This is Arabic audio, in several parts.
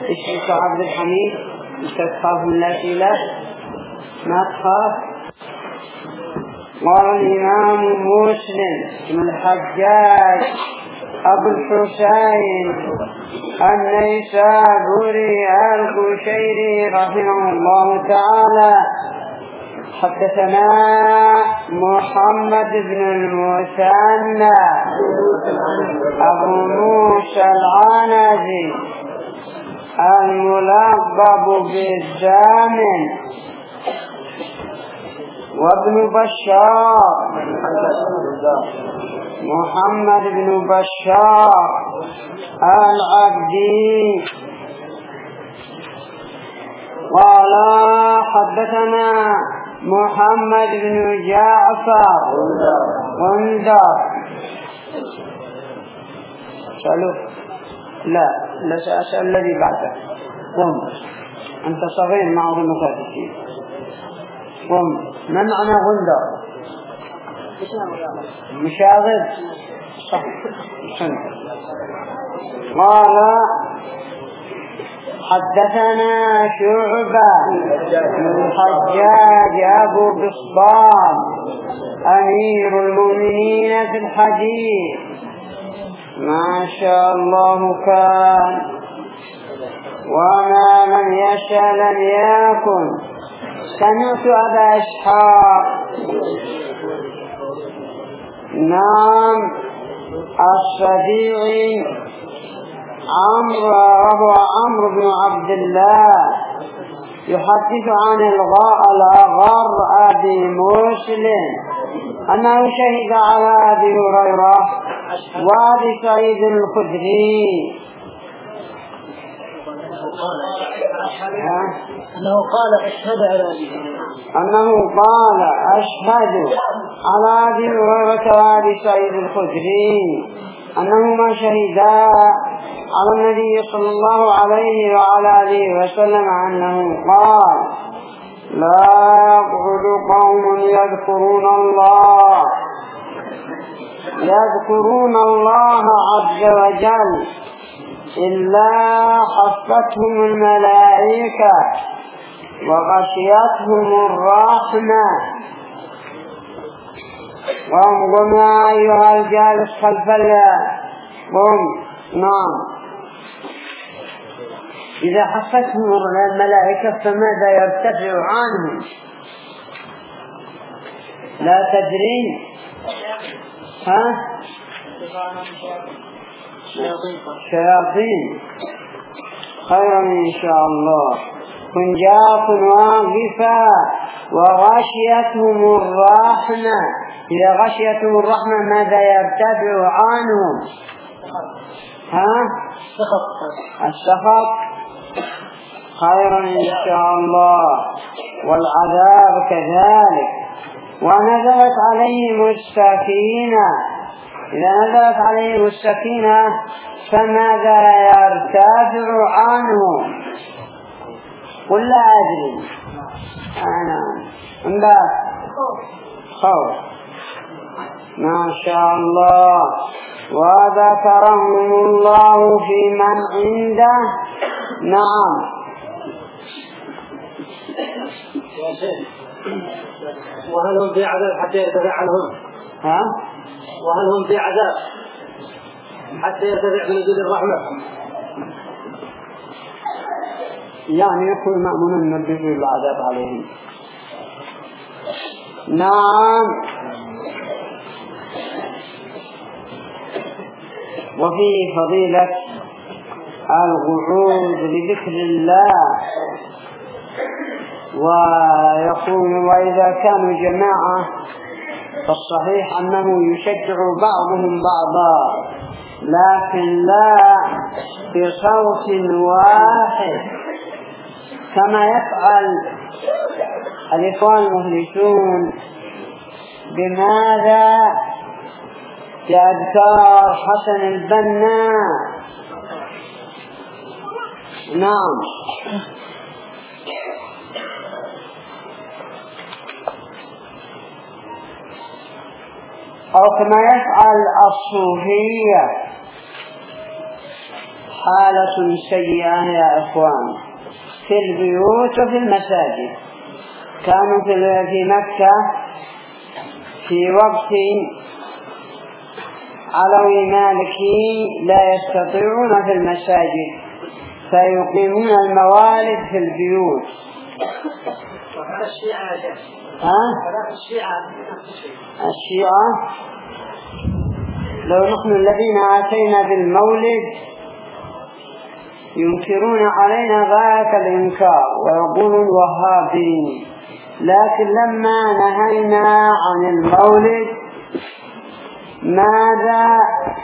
اسمك عبد الحميد. أنت تخاف من الأسئلة؟ ما تخاف. قال الإمام مسلم بن الحجاج أبو الحسين النيسابوري القشيري رحمه الله تعالى: حدثنا محمد بن المثنى أبو موسى العنزي الملقب بالزامن، وابن بشار محمد بن بشار العبدي قال: حدثنا محمد بن جعفر غندر. سألوا لا سأسأل الذي بعده. قم، أنت صغير ما أظنك تشيء. قم. ما معنى غندر؟ مشاغب. صح. قال: حدثنا شعبة بن الحجاج أبو بسطام أمير المؤمنين في الحديث، ما شاء الله كان وما لم يشأ لم يكن. سمعت أبا إسحاق نعم الصديعي وهو عمرو بن عبد الله يحدث عن الأغر أبي مسلم أنه شهد على أبي هريرة وأبي سعيد الخدري أنه قال أشهد على أبي هريرة وأبي سعيد الخدري أنهما شهدا على النبي صلى الله عليه وعلى آله وسلم أنه قال: لا يقعد قوم يذكرون الله عز وجل إلا حفتهم الملائكة وغشيتهم الرحمة. قم يا أيها الجالس خلف قم. نعم. إذا حفتهم الملائكة فماذا يرتفع عنهم؟ لا تدرين؟ شياطين. خيرا إن شاء الله. كنجاف واقفة وغشيتهم الرحمة. إذا غشيتهم الرحمة ماذا يرتفع عنهم؟ السخط. خيرا إن شاء الله. والعذاب كذلك. ونزلت عليهم السكينة. إذا نزلت عليهم السكينة فماذا يرتفع عنهم؟ قل لا أدري. أنا خوف. ما شاء الله. وذكرهم الله في من عنده. نعم. وهل هم في عذاب حتى يرتفع عنهم؟ وهل هم في عذاب حتى يرتفع من وجود الرحمة؟ يعني يكون مأمون من نزول العذاب عليهم. نعم. وفي فضيلة القعود لذكر الله. ويقول: وإذا كانوا جماعة فالصحيح أنه يشجع بعضهم بعضا، لكن لا بصوت واحد كما يفعل الإخوان المخلصون. بماذا؟ بأذكار حسن البنا. نعم. أو كما يفعل الصوفية حالة سيئة يا إخوان في البيوت وفي المساجد. كانوا في مكة في وقت علوي مالكي لا يستطيعون في المساجد فيقيمون الموالد في البيوت. وهذا الشيعة يا شيخ. الشيعة لو نحن الذين آتينا بالمولد ينكرون علينا غاية الإنكار ويقولون وهابين، لكن لما نهينا عن المولد ماذا؟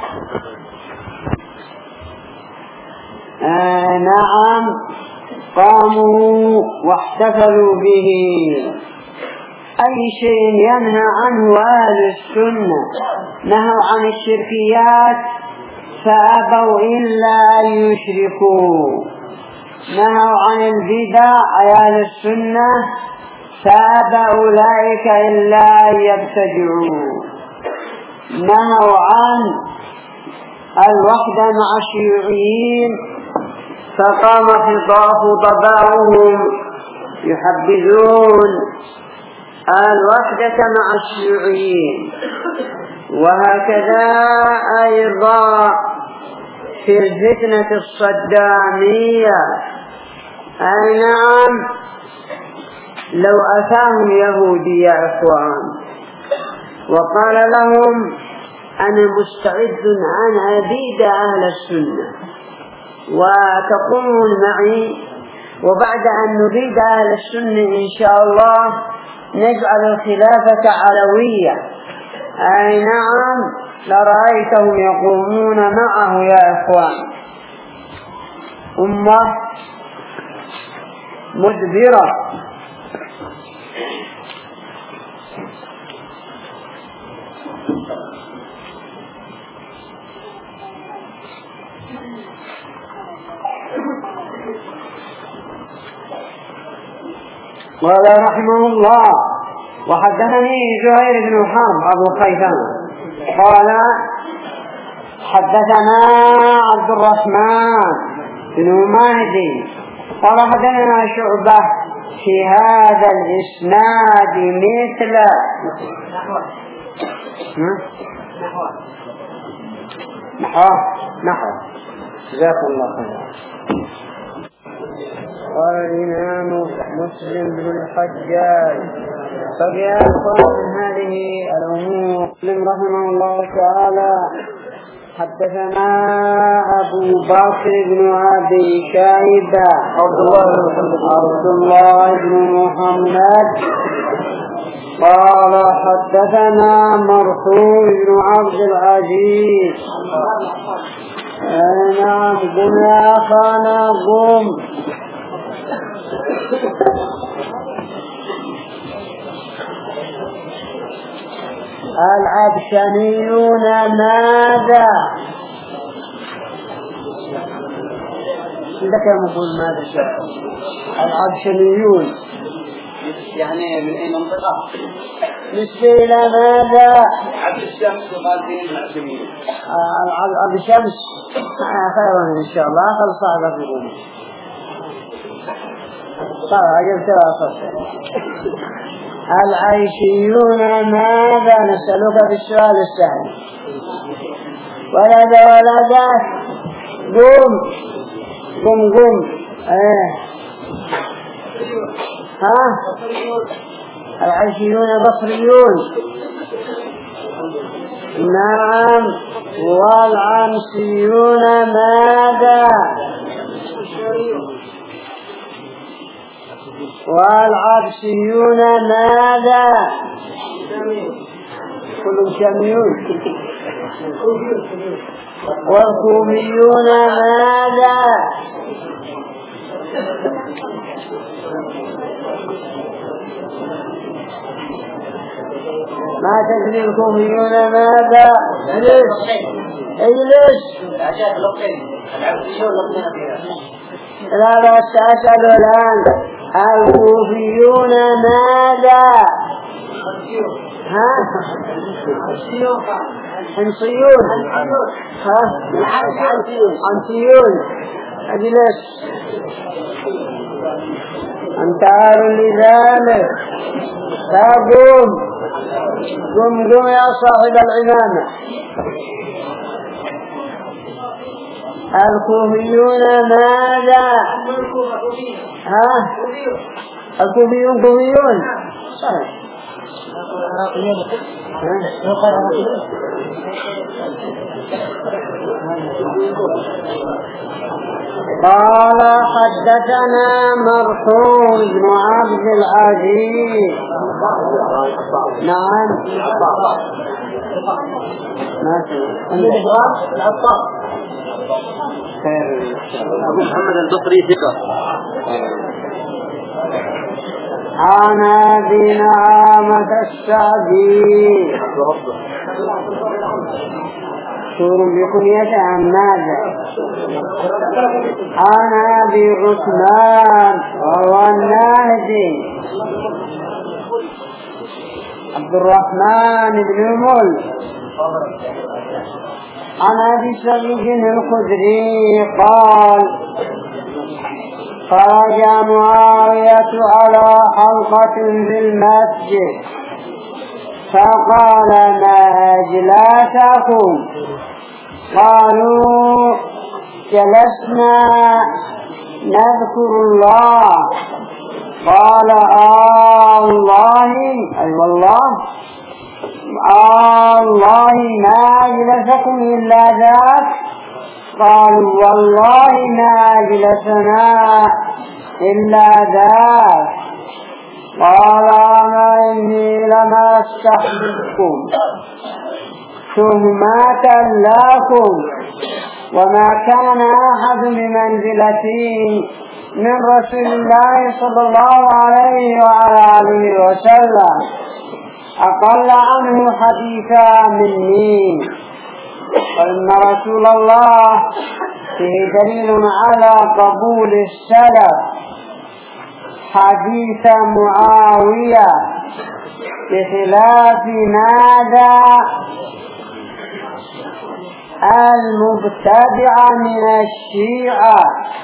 نعم قاموا واحتفلوا به. أي شيء ينهى عنه أهل السنة، نهوا عن الشركيات فأبوا إلا أن يشركوا، نهوا عن البدع أهل السنة فأبى أولئك إلا أن يبتدعوا، نهوا عن الوحدة مع الشيوعيين فقام خطباؤهم يحبذون الوحدة مع الشيوعيين. وهكذا أيضا في الفتنة الصدامية، أي نعم لو أتاهم يهودي يا إخوان وقال لهم أنا مستعد أن أبيد أهل السنة وتقومون معي، وبعد أن نبيد أهل السنة إن شاء الله نجعل الخلافة علوية، أي نعم لرأيتهم يقومون معه يا إخوان. أمة مدبرة. قال رحمه الله وحدثني زهير بن حرب أبو خيثمة قال حدثنا عبد الرحمن بن مهدي قال حدثنا شعبة في هذا الإسناد مثل نحو جزاك الله خيرا. قال الإمام مسلم بن الحجاج فبها القرآن من هذه الأمور. مسلم رحمه الله تعالى حدثنا أبو بكر بن أبي شيبة عبد الله بن محمد قال حدثنا مرحوم بن عبد العزيز نعم قم يا أخانا قم. العبشنيون ماذا؟ ذكر مقول ماذا شاء العبشنيون يعني من أي منطقة؟ نسبة إلى ماذا؟ عبد الشمس وقادين العبشنيون. عبد الشمس خيرا إن شاء الله خلص هذا في قوله طبعا عجب ترى العيشيون ماذا؟ نسألك بالسؤال السهل. ولدات قم العيشيون بصريون نعم. والعنسيون ماذا؟ والعبسيون ماذا؟ كلهم شاميون. والكوميون ماذا؟ ما تدري الكوميون ماذا؟ اجلس. لا بس أسأل الآن الكوفيون ماذا؟ حمصيون عنسيون أجلس أنتار لذلك قم يا صاحب العمامة. الكوفيون ماذا؟ الكوفيون كوفيون صحيح. قال حدثنا مرحوم بن عبد العزيز. نعم أبو محمد البصري ثقة. عن أبي نعامة السعدي شور بكنية عمادة عن أبي عثمان وهو الناهدي عبد الرحمن بن مل عن أبي سعيد الخدري قال خرج معاوية على حلقة في المسجد فقال ما أجلسكم؟ قالوا جلسنا نذكر الله. قال الله أي والله الله ما أجلسكم إلا ذاك؟ قالوا والله ما أجلسنا إلا ذاك. قال أما إني لما استحببكم تهمة لكم وما كان أحد بمنزلتي من رسول الله صلى الله عليه وعلى آله وسلم أقل عنه حديثا مني. وإن رسول الله فيه دليل على قبول السلف حديث معاوية بخلاف ماذا المبتدع من الشيعة.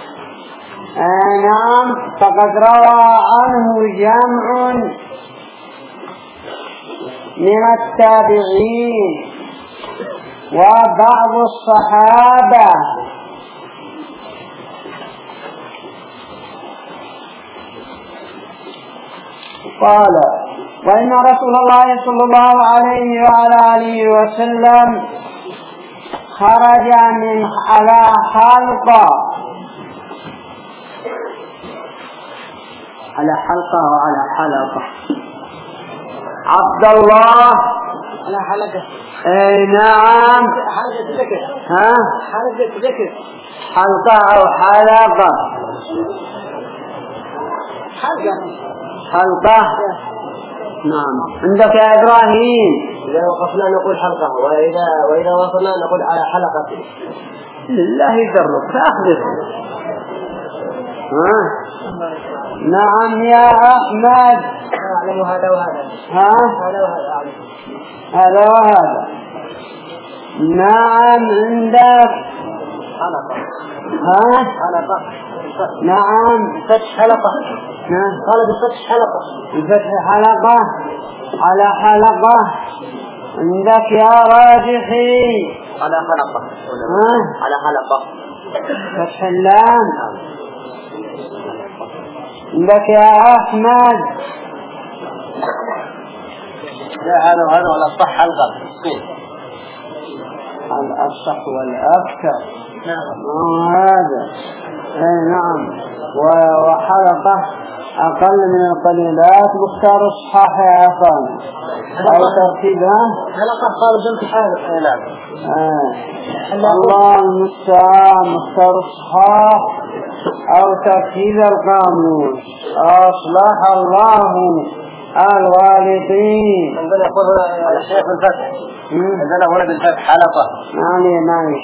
نعم فقد روى عنه جمع من التابعين وبعض الصحابة قال وإن رسول الله صلى الله عليه وعلى آله وسلم خرج من على حلقة وعلى حلقة عبد الله على حلقة. نعم حلقة ذكر. حلقة ذكر حلقة أو حلقة حلقة. نعم عندك يا إبراهيم إذا وقفنا نقول حلقة وإذا وصلنا نقول على حلقة. لله يدرك فأخذ. نعم يا أحمد أعلم هذا وهذا. هذا وهذا. نعم عندك حلقة. حلقة. نعم فتح حلقة. قال بفتح حلقة. بفتح حلقة على حلقة. عندك يا راجحي على حلقة. على حلقة فتح اللام. عندك يا أحمد هذا على الصح حلقة. الصح والأكثر. نعم هذا نعم وحلقة أقل من القليلات مختار الصحاح يا أخوان أو ترتيبها حلقة خارج امتحان. نعم الله المستعان مختار الصحاح أو ترتيب القاموس أصلح الله الغالطين. عندنا يقول هنا الشيخ بالفتح. عندنا هنا بالفتح حلقة. معلش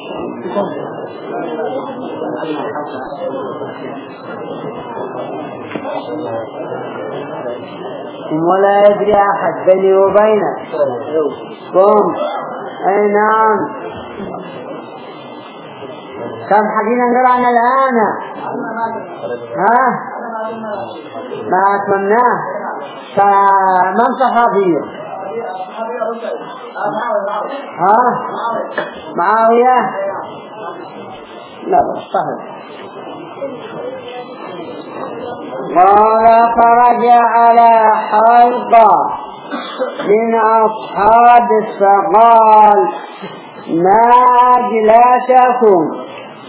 ولا يدري أحد بيني وبينك قم أي نعم. كم حديثا قرأنا الآن؟ ها؟ ما أتمناه. فمن صحابي؟ ها؟ معاوية؟ لا صحيح. قال خرج على حلقة من أصحاب فقال ما أجلسكم؟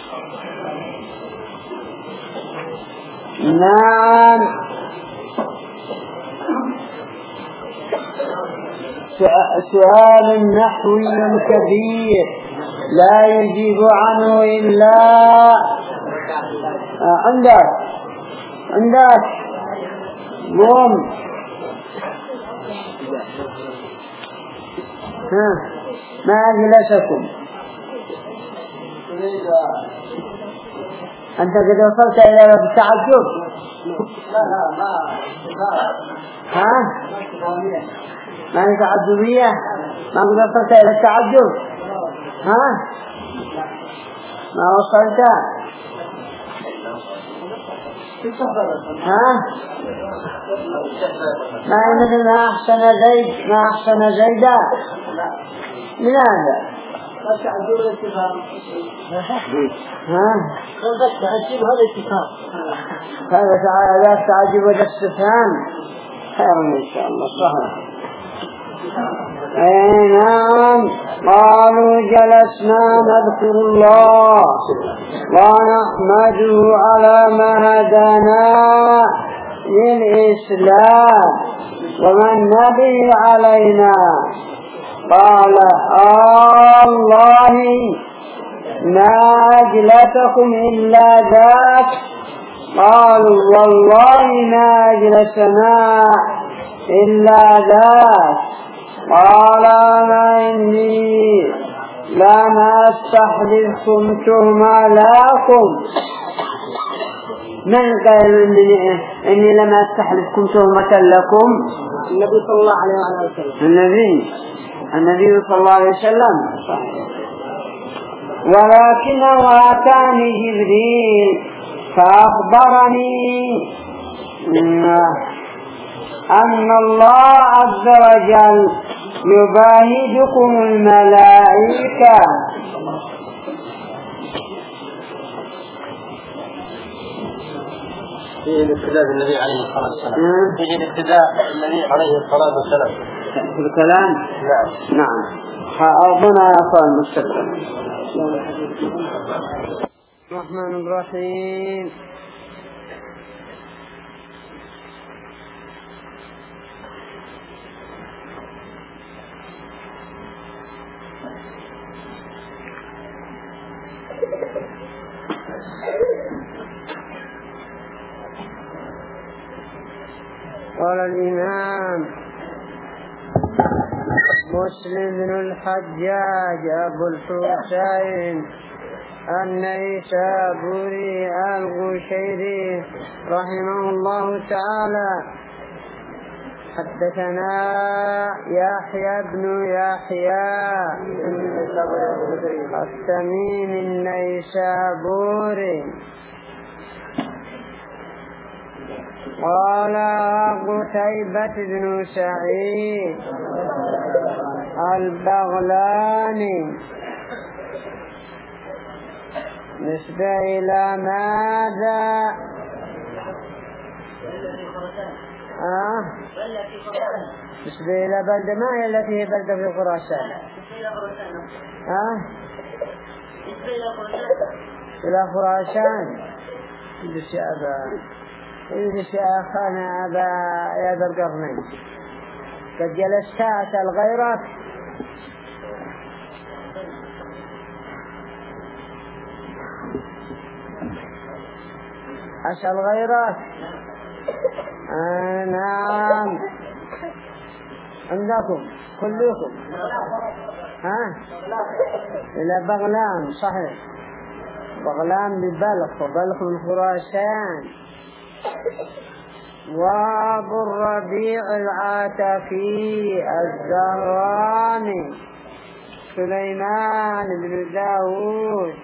نعم. سؤال نحوي كبير لا يجيب عنه إلا عندك قوم. ما أجلسكم؟ أنت قد وصلت إلى التعجب؟ ما هي تعجبية؟ ما قد وصلت إلى التعجب؟ ما وصلت؟ ما هي مثل ما أحسن زيدا من هذا؟ تعجب الاستفهام. هذا تعجب الاستفهام خير إن شاء الله. صحيح. أي نعم. قالوا جلسنا نذكر الله ونحمده على ما هدانا للإسلام ومن به علينا. قال الله ما أجلسكم إلا ذاك. قالوا والله ما أجلسنا إلا ذاك. قال ما إني لما استحلفكم تهمة لكم. من قال إني لما استحلفكم تهمة لكم؟ النبي صلى الله عليه وسلم. النبي صلى الله عليه وسلم. ولكنه أتاني جبريل فأخبرني أن الله عز وجل يباهدكم الملائكة. فيه الاقتداء بالنبي عليه الصلاة والسلام. فيه الاقتداء بالنبي عليه الصلاة والسلام. في الكلام؟ نعم. أظن أقوى المستقبل. الرحمن الرحيم. قال الإمام مسلم بن الحجاج أبو الحسين النيسابوري القشيري رحمه الله تعالى حدثنا يحيى بن يحيى التميم النيسابوري قال قتيبة بن سعيد البغلاني نسبة إلى ماذا؟ نسبة إلى بلدة ما هي التي هي بلدة في خراسان؟ إلى خراسان. إذا شيخنا أبا يا ذا القرنين قد جلست أسأل غيرك نعم عندكم كلكم إلى بغلان. صحيح. بغلان ببلخ وبلخ من خراسان. وابو الربيع العاتكي الزهراني سليمان بن داود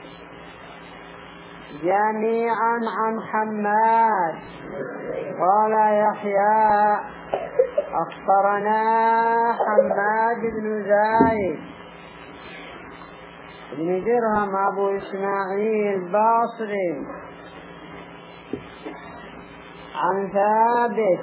جميعا عن حماد قال يحيى أخبرنا حماد بن زايد بن درهم أبو إسماعيل باصري عن ثابت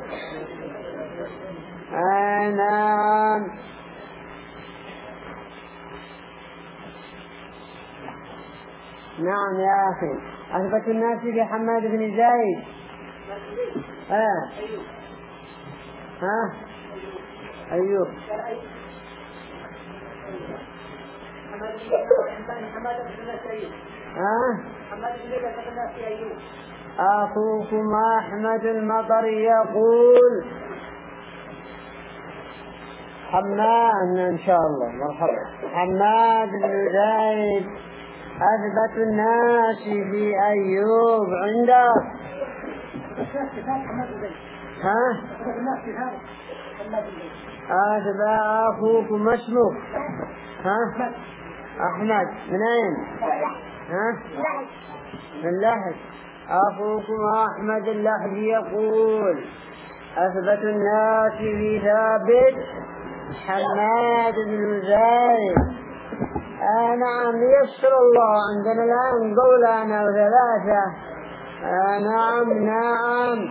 نعم يا أخي أثبت الناس بحماد بن زايد أيوب أخوكم أحمد المطري يقول حماد إن شاء الله مرحبا حماد بن زايد أثبت الناس في أيوب عندك أثبت أخوكم اسمه أحمد من أين من لحج أخوكم أحمد اللحجي يقول أثبت الناس في ثابت حماد بن زايد نعم يسر الله عندنا الآن قولنا وثلاثة نعم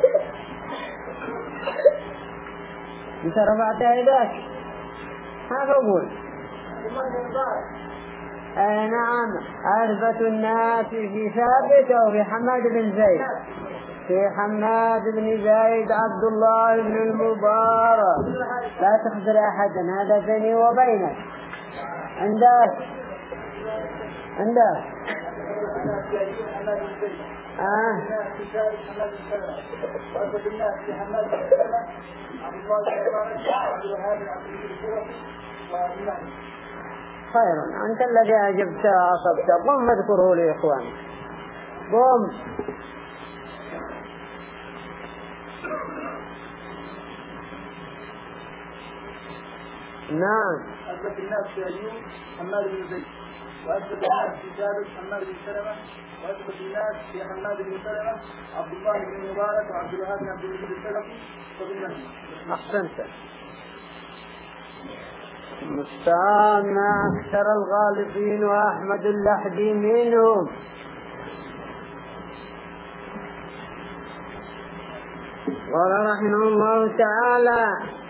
انت رفعت يدك هذا أقول نعم أثبت الناس في ثابت أو في حماد بن زيد في حماد بن زيد عبد الله بن المبارك لا تخسر أحدا هذا بيني وبينك عندك خير أنت الذي أجبت أصبت قم اذكره لي إخوان قم نعم أثبت الناس في أيوب حماد بن زيد وأثبت الناس في ثابت حماد بن سلمة وأثبت الناس في حماد بن سلمة عبد الله بن مبارك وعبد الوهاب بن عبد العزيز السلفي وبالنهي. أحسنت مستعان أكثر الغالبين وأحمد اللحدي منهم قال رحمه الله تعالى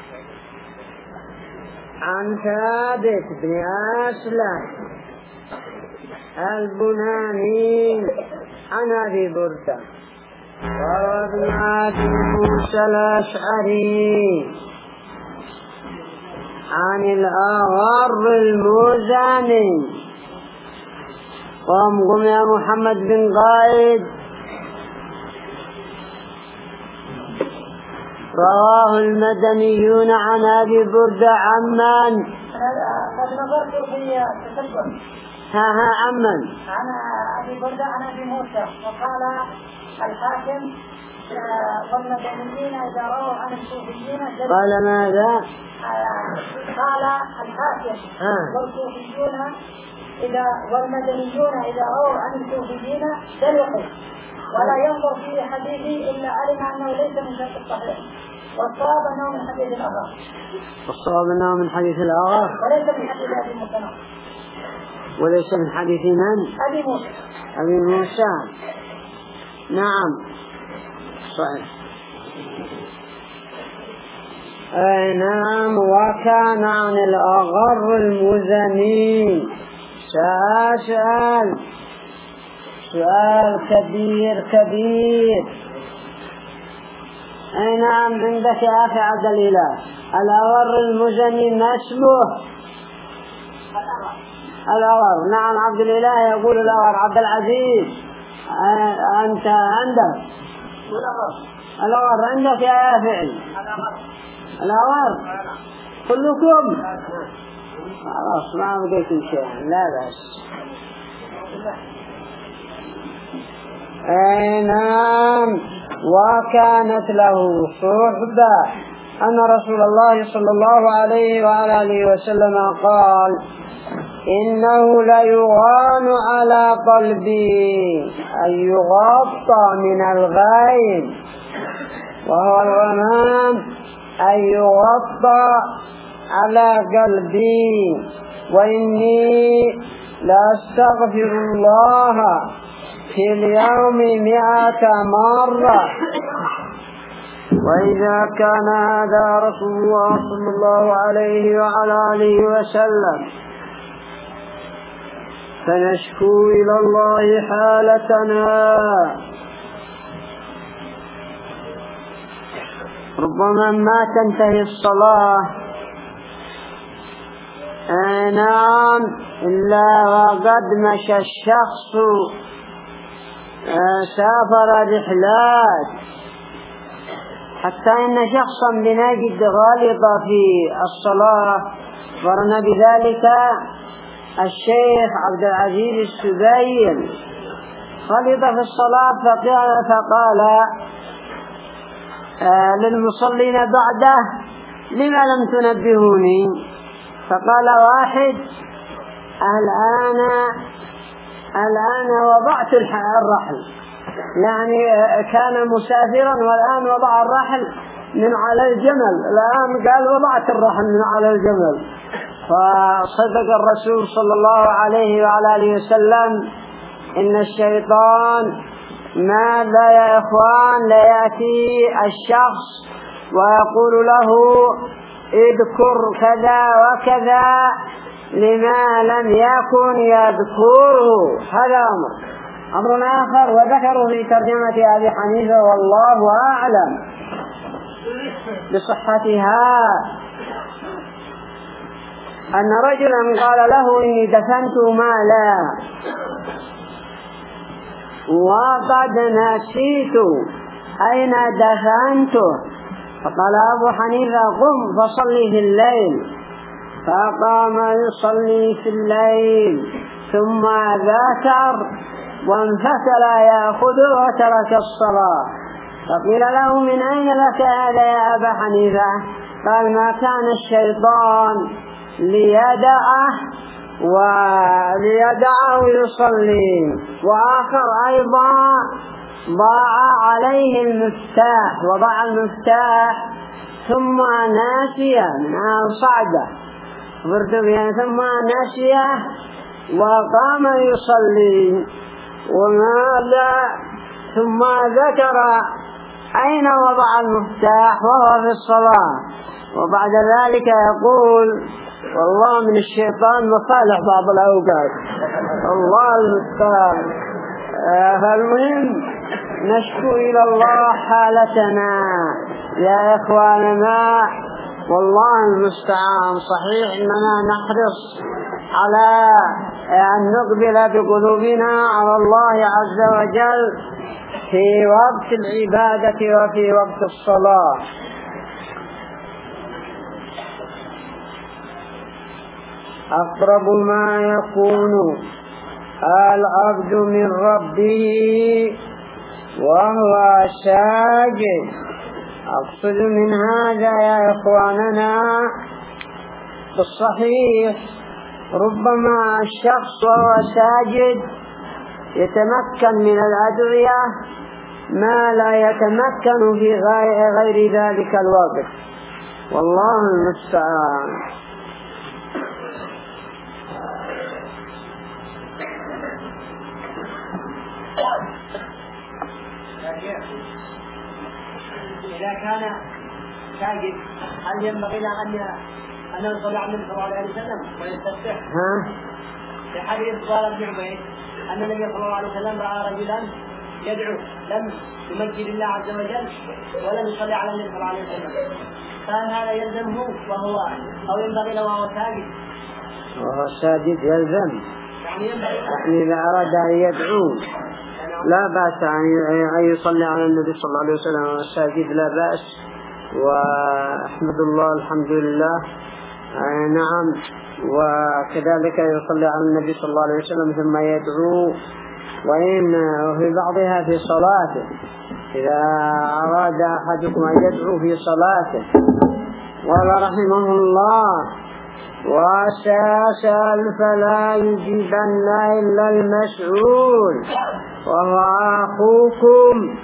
عن ثابت بن أسلم البناني عن أبي بردة وابن أبي موسى الأشعري عن الأغر المزني قم يا محمد بن قائد رواه المدنيون عن أبي بردة عمن قد نظرت في تتبع عمن عن أبي بردة عن أبي موسى وقال الحاكم والمدنيين إذا رووا عن الصوفيين قال ماذا؟ قال الحاكم والصوفيون والمدنيون إذا رووا عن الصوفيين دلقوا ولا ينظر في حديثه إلا علم أنه ليس من شرط الصحيح والصواب أنه من حديث الأغر وليس من حديث أبي موسى وليس من حديث من؟ أبي موسى نعم صحيح نعم وكان عن الأغر المزني سؤال كبير نعم عندك يا أخي عبد الإله الأغر المزني ما اسمه؟ الأغر نعم عبد الإله يقول الأغر عبد العزيز أنت عندك الأغر عندك يا فعل الأغر كلكم خلاص ما بقيت شيء لا بأس نعم وكانت له صحبة أن رسول الله صلى الله عليه وعلى آله وسلم قال: إنه ليغان على قلبي، أي يغطى من الغيب، وهو الغمام، أي يغطى على قلبي، وإني لأستغفر الله في اليوم 100 مرة. وإذا كان هذا رسول الله صلى الله عليه وعلى آله وسلم، فنشكو إلى الله حالتنا. ربما ما تنتهي الصلاة نعم إلا وقد مشى الشخص، سافر رحلات، حتى إن شخصا بنجد غالط في الصلاة، ورنا بذلك الشيخ عبد العزيز السبيل، غلط في الصلاة فقال للمصلين بعده: لما لم تنبهوني؟ فقال واحد: الآن وضعت الرحل، يعني كان مسافرا والآن وضع الرحل من على الجمل، الآن قال وضعت الرحل من على الجمل. فصدق الرسول صلى الله عليه وعلى آله وسلم: إن الشيطان ماذا يا إخوان ليأتي الشخص ويقول له: اذكر كذا وكذا لما لم يكن يذكره. هذا أمر آخر، وذكروا في ترجمة أبي حنيفة والله أعلم بصحتها، أن رجلا قال له: إني دفنت مالا وقد نسيت أين دفنته. فقال أبو حنيفة: قم فصلي في الليل. فقام يصلي في الليل، ثم ذكر وانفتل يأخذ وترك الصلاة. فقيل له: من أين لك هذا يا أبا حنيفة؟ قال: ما كان الشيطان ليدعه يصلي. وآخر أيضا ضاع عليه المفتاح، وضع المفتاح ثم ناسيه من صعدة ثم ناسيه وقام يصلي وماذا، ثم ذكر أين وضع المفتاح وهو في الصلاة، وبعد ذلك يقول: والله من الشيطان مصالح بعض الأوقات، الله المستعان. فالمهم نشكو إلى الله حالتنا يا إخواننا، والله المستعان. صحيح إننا نحرص على أن نقبل بقلوبنا على الله عز وجل في وقت العبادة وفي وقت الصلاة. أقرب ما يكون العبد من ربه وهو ساجد. أقصد من هذا يا إخواننا بالصحيح ربما الشخص وهو ساجد يتمكن من الأدعية ما لا يتمكن في غير ذلك الوقت، والله المستعان. إذا كان ساجد هل ينبغي له أن يصلي على النبي صلى الله عليه وسلم ويستفتح؟ في حديث قال ابن عبيد أن النبي صلى الله عليه وسلم رأى رجلا يدعو لم يمجد الله عز وجل ولم يصلي على النبي صلى الله عليه وسلم، فهل هذا يلزمه وهو أو ينبغي له وهو ساجد؟ وهو ساجد يلزم، يعني إذا أراد أن يدعو لا بأس أن يصلي على النبي صلى الله عليه وسلم والساجد لا بأس، وأحمد الله الحمد لله نعم. وكذلك يصلي على النبي صلى الله عليه وسلم ثم يدعو، وإن في بعضها في صلاته إذا أراد أحدكم أن يدعو في صلاته قال رحمه الله: وسيسأل فلا يجيبن إلا المسؤول وهو أخوكم.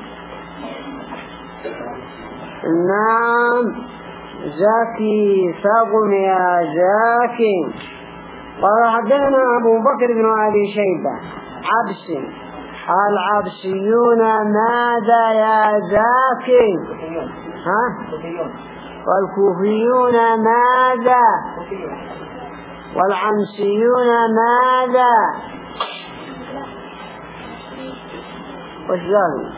نعم زكي فقم يا زكي. قال حدثنا أبو بكر بن أبي شيبة عبسي. العبسيون ماذا يا زكي؟ والكوفيون ماذا؟ والعنسيون ماذا؟ وش قالوا؟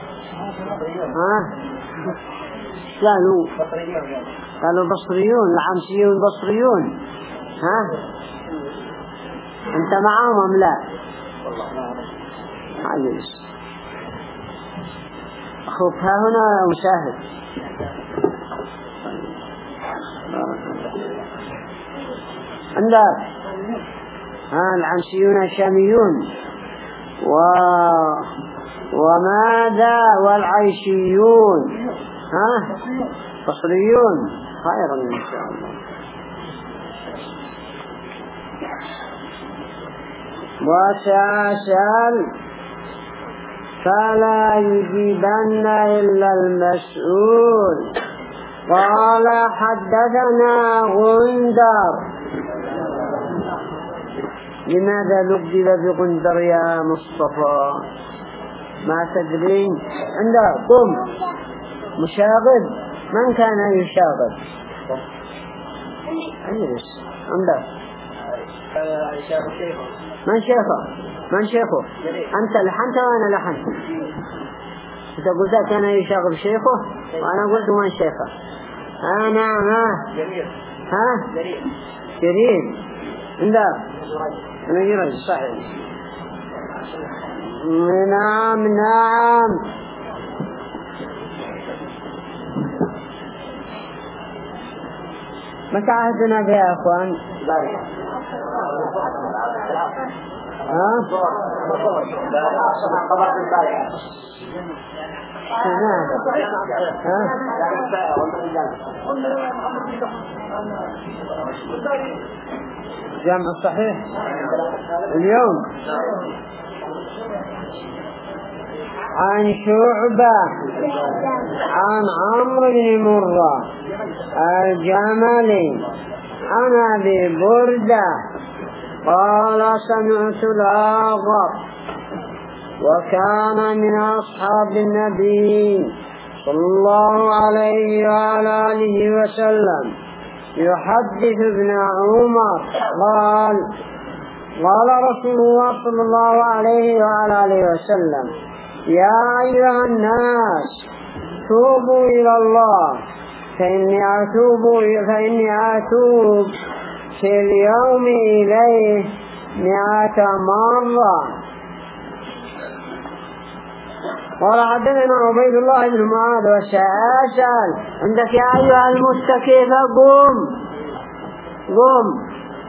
قالوا بصريون. العنسيون بصريون. أنت معهم أم لا؟ معلش أخوك ها هنا مشاهد. عندك العنسيون الشاميون وماذا؟ والعيشيون بصريون. خيرا إن شاء الله. وسأسأل فلا يجيبن إلا المسؤول. قال حدثنا غندر. لماذا لقب بغندر يا مصطفى؟ ما تدرين؟ عندها قم مشاغب. من كان يشاغب؟ اجلس. عندك من شيخه؟ من شيخه؟ أنت لحنت وأنا لحنت. أنت قلت كان يشاغب شيخه وأنا قلت من شيخه. نعم. جرير. عندك أنا جرير صحيح. نعم. متى عهدنا بها يا أخوان؟ جامع الصحيح اليوم عن شعبة عن عمرو بن مرة الجملي عن أبي بردة قال سمعت الأغر وكان من أصحاب النبي صلى الله عليه وعلى آله وسلم يحدث ابن عمر قال رسول الله صلى الله عليه وعلى آله وسلم: يا أيها الناس توبوا إلى الله فإني أتوب في اليوم إليه 100 مرة. قال حدثنا عبيد الله بن معاذ وسأسأل. عندك يا أيها المتكئ قم.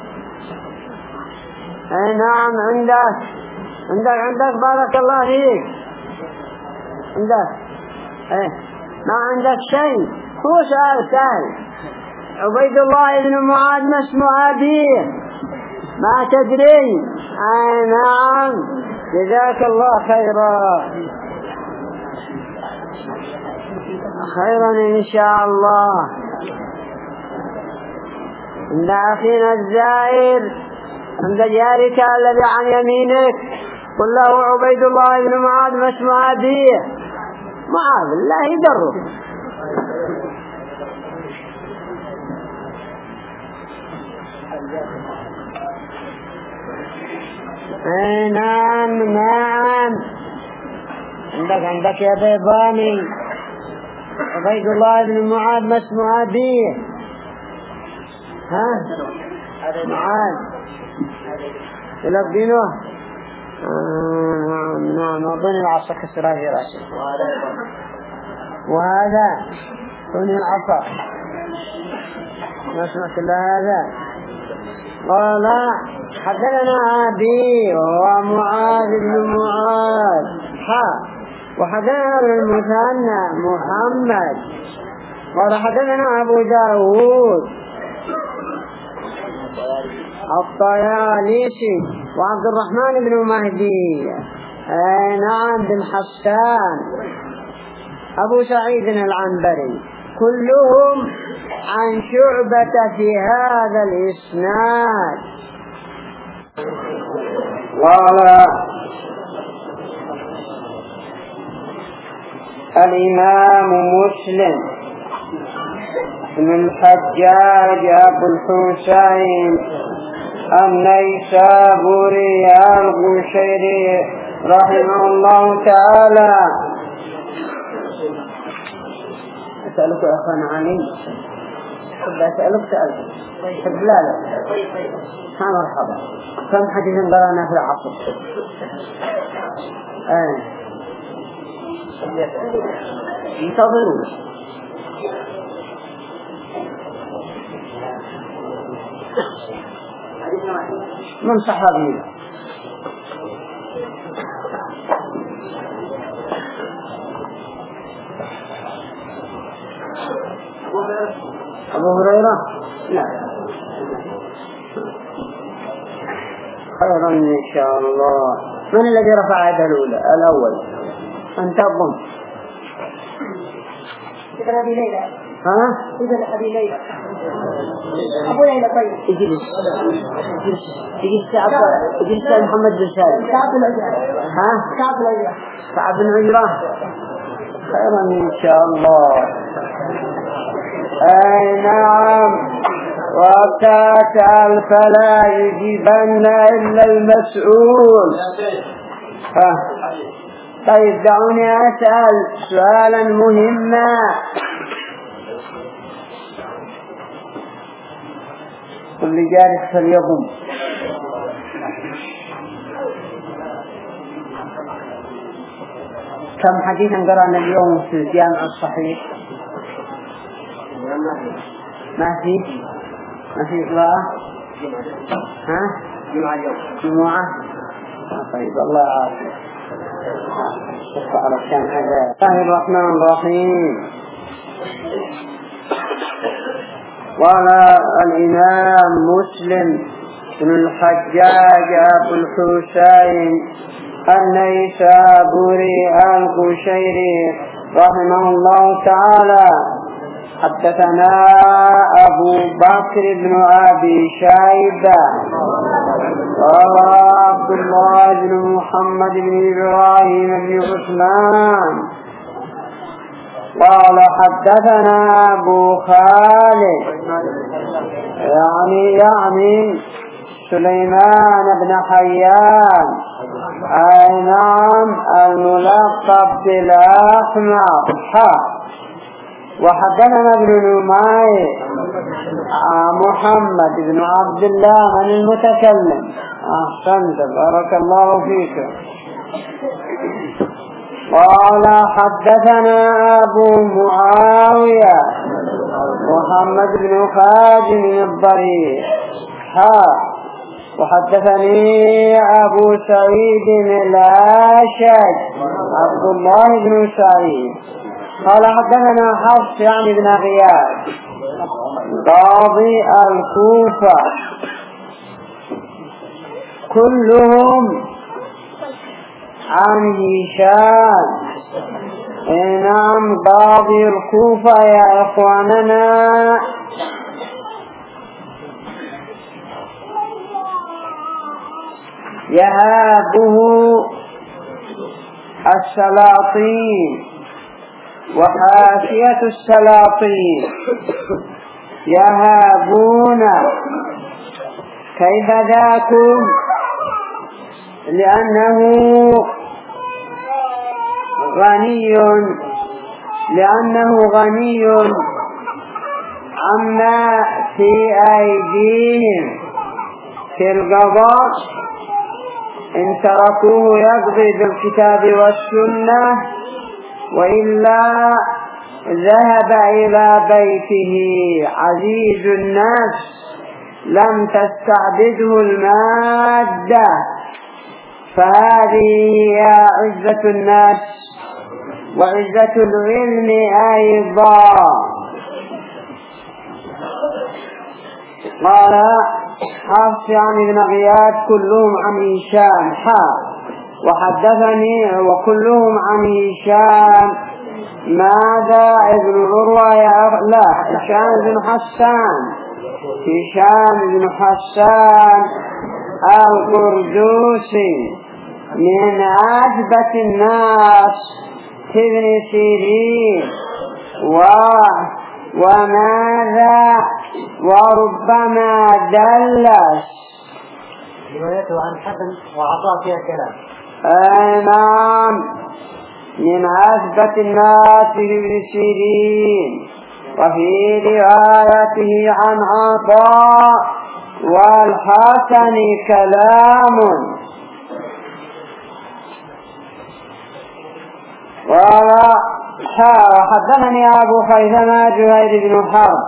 أي نعم عندك بارك الله فيك. عندك ما عندك شيء. هو سأل عبيد الله بن معاذ ما اسم أبيه؟ ما تدري؟ نعم. جزاك الله خيرا إن شاء الله. عند أخينا الزائر عند جارك الذي عن يمينك قل له عبيد الله بن معاذ ما اسم أبيه؟ معاذ الله يدره. نعم عندك يا بيباني عبيد الله بن معاذ ما اسم أبيه؟ معاذ تلقينه. نعم أظن العصا كسرها في رأسه. وهذا أظن العصا ما سمعت إلا هذا. قال حدثنا أبي ومعاذ بن معاذ وحدثنا المثنى محمد قال حدثنا أبو داود الطيالسي وعبد الرحمن بن مهدي نعم بن حسان أبو سعيد العنبري كلهم عن شعبة في هذا الإسناد. قال الإمام مسلم بن الحجاج أبو الحسين النيسابوري القشيري رحمه الله تعالى. أسألك يا أخوان علي أسألك سألك لا مرحبا. كم حديث قرانا في العصر؟ انتظروا. من صحابي؟ أبو هريرة؟ لا. خيرا إن شاء الله. من الذي رفع يده الأول؟ أنت أظن ابن أبي ليلى. ها؟ ابن أبي ليلى. أبو ليلى. طيب اجلس محمد بن سالم. كعب بن عجرة. ها؟ كعب بن عجرة. خيرا إن شاء الله. أي نعم. وتسأل فلا يجيبن إلا المسؤول. طيب دعوني أسأل سؤالا مهما. كل جالس فليضم. كم حديثا قرأنا اليوم في الجامع الصحيح؟ ما في قراءة؟ ها؟ جمعة. طيب الله يعافيك. بسم الله الرحمن الرحيم. قال الإمام مسلم بن الحجاج أبو الحسين النيسابوري القشيري رحمه الله تعالى حدثنا أبو بكر بن أبي شيبة وعبد الله بن محمد بن إبراهيم بن عثمان قال حدثنا أبو خالد يعني سليمان بن حيان أي نعم الملقب بالأحمر. وحدثنا ابن نمير محمد بن عبد الله من المتكلم. أحسنت بارك الله فيك. قال حدثنا أبو معاوية محمد بن خازم الضريح وحدثني أبو سعيد الأشج عبد الله بن سعيد قال حدثنا حفص يعني بن غياث قاضي الكوفة كلهم عن هشام. نعم قاضي الكوفة يا إخواننا يهابه السلاطين وحاشية السلاطين يهابون. كيف ذاكم؟ لأنه غني عما في أيديهم في القضاء إن تركوه يقضي بالكتاب والسنة وإلا ذهب إلى بيته عزيز الناس لم تستعبده المادة. فهذه هي عزة الناس وعزة العلم أيضا. قال حفص عن ابن غياث كلهم عن هشام وحدثني وكلهم عن هشام. ماذا ابن عروة لا هشام بن حسان القردوسي من أثبت الناس ابن سيرين وماذا وربما دلس. روايته عن حسن وعطاء فيها كلام. نعم من أثبت الناس ابن سيرين. وفي روايته عن عطاء والحسن كلام. وحدثني أبو خيثمة جهير بن حرب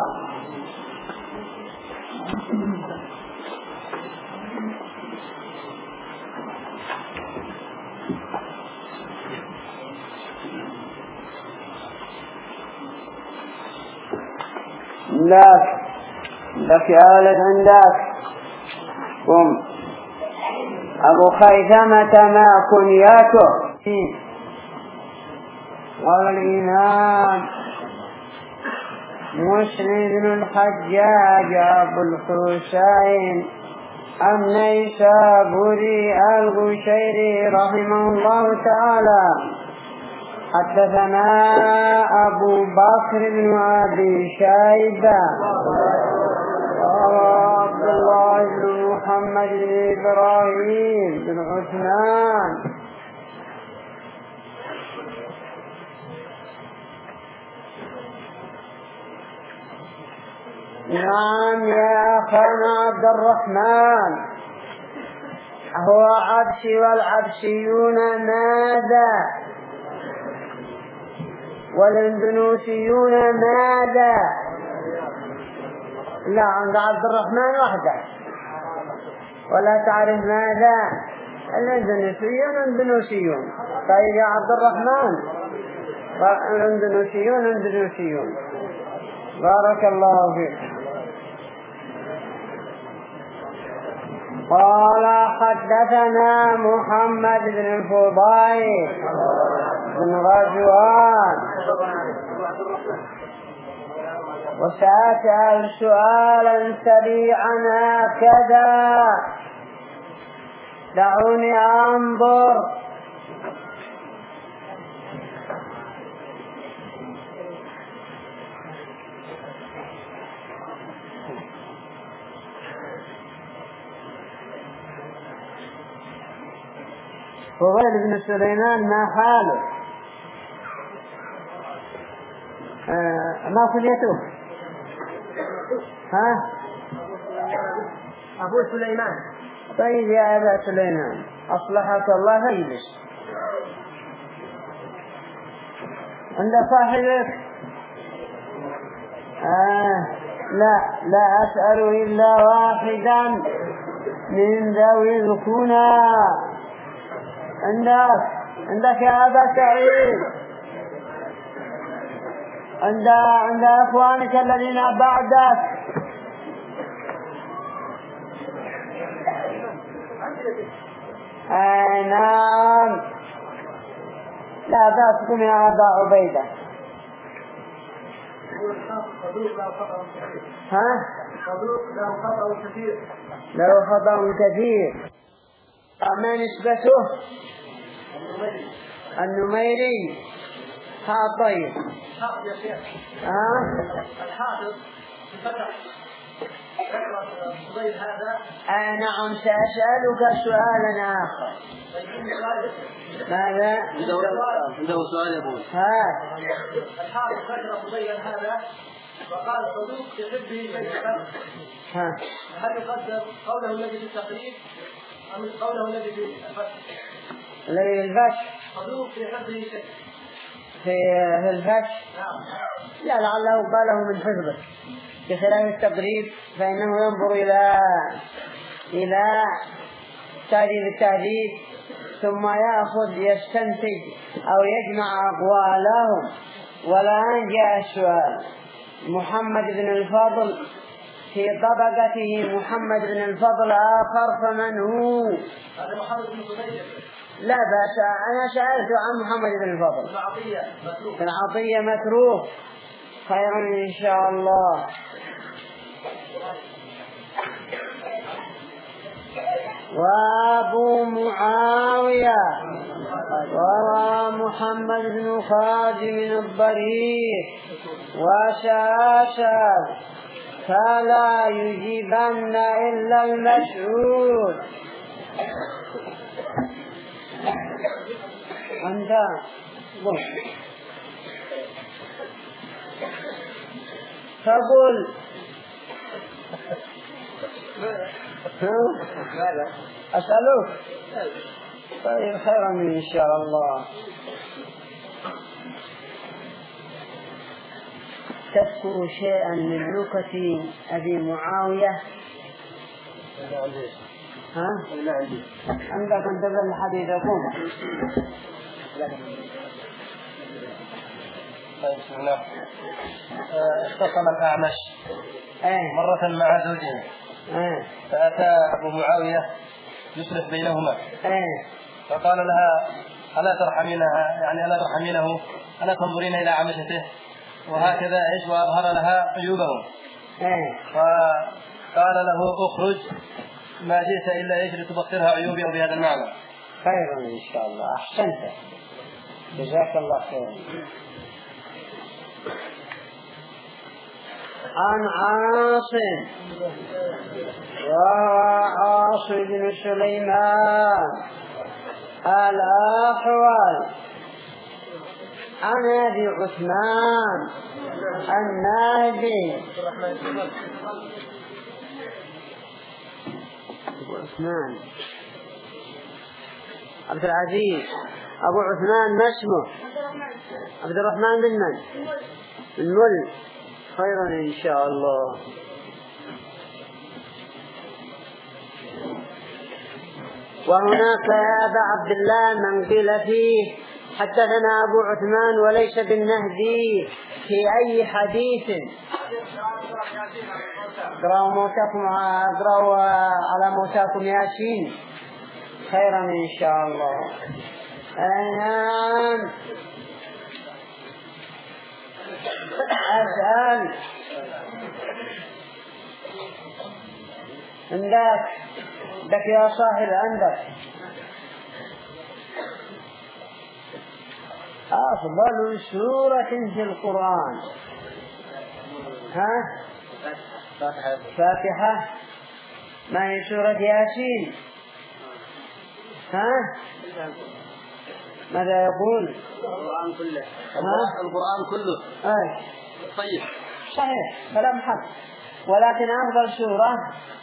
لك آلة عندك قم. أبو خيثمة ما كنياته. قال الإمام مسلم بن الحجاج أبو الحسين النيسابوري القشيري رحمه الله تعالى حدثنا أبو بكر بن أبي شيبة وعبد الله بن محمد بن إبراهيم بن عثمان. نعم يا أخانا عبد الرحمن. هو عبسي والعبسيون ماذا والاندونيسيون ماذا؟ لا عند عبد الرحمن وحده ولا تعرف ماذا؟ الاندونيسيون. طيب يا عبد الرحمن الاندونيسيون. بارك الله فيك. قال حدثنا محمد بن الفضيل بن رجوان وسأسأل سؤالا سريعا هكذا دعوني أنظر. فضيل بن سليمان ما حاله؟ ما كنيته؟ أبو سليمان. طيب يا أبا سليمان أصلحك الله هيبس. عند صاحبك؟ لا أسأل إلا واحدا من ذوي الكنى. عندك يا أبا سعيد عند أخوانك الذين بعدك. نعم لا بأسكم يا أبا عبيدة. له خطأ كثير. ما نسبته؟ النميري. طيب الحافظ فتح نعم سأسألك سؤالا آخر. ماذا؟ عنده سؤال يقول الحافظ ذكر فضيلا هذا وقال صدوق يحبه من الفتح. هل يقدر قوله الذي في التقريب أم قوله الذي في الفتح؟ الذي في الفتح صدوق يحبه في الفتح. لا لعله قاله من حفظه. بخلاف التقريب فإنه ينظر إلى تهذيب التهذيب ثم يأخذ يستنتج أو يجمع أقوالهم. والآن جاء السؤال: محمد بن الفضل في طبقته محمد بن الفضل آخر، فمن هو؟ هذا محمد بن سليم. لا بأس، أنا سألت عن محمد بن الفضل. ابن عطية متروك. خيرا إن شاء الله. وأبو معاوية وروى محمد بن خازم الضريح وشاشر فلا يجيبن إلا المشهود. أنت فقل أسألك. طيب خيرا إن شاء الله. تذكر شيئا من نكت أبي معاوية؟ ها؟ عندك انتبه لحديثكم. بسم الله. اختصم الأعمش مرة مع زوجه، فأتى أبو معاوية يصلح بينهما، فقال لها: ألا ترحمينها، يعني ألا ترحمينه، ألا تنظرين إلى عمشته؟ وهكذا إيش، وأظهر لها عيوبهم. فقال له: أخرج، ما جئت إلا إيش لتبصرها عيوبي بهذا المعنى. خيرا إن شاء الله. أحسنت، جزاك الله خير. عن عاصم وعاصم بن سليمان الأحول عن أبي عثمان النهدي. أبو عثمان عبد العزيز أبو عثمان ما اسمه؟ عبد الرحمن بن من؟ بن مل. خيرا إن شاء الله. وهناك يا أبا عبد الله من قيل فيه حدثنا أبو عثمان وليس بالنهدي في أي حديث. اقرأوا على موتاكم ياسين. خيرا إن شاء الله. الآن أسأل عندك يا صاحب، عندك أفضل سورة في القرآن؟ ها؟ فاتحة. ما هي سورة ياسين؟ ها؟ ماذا يقول؟ القرآن كله. القرآن كله. طيب صحيح كلام حق، ولكن أفضل سورة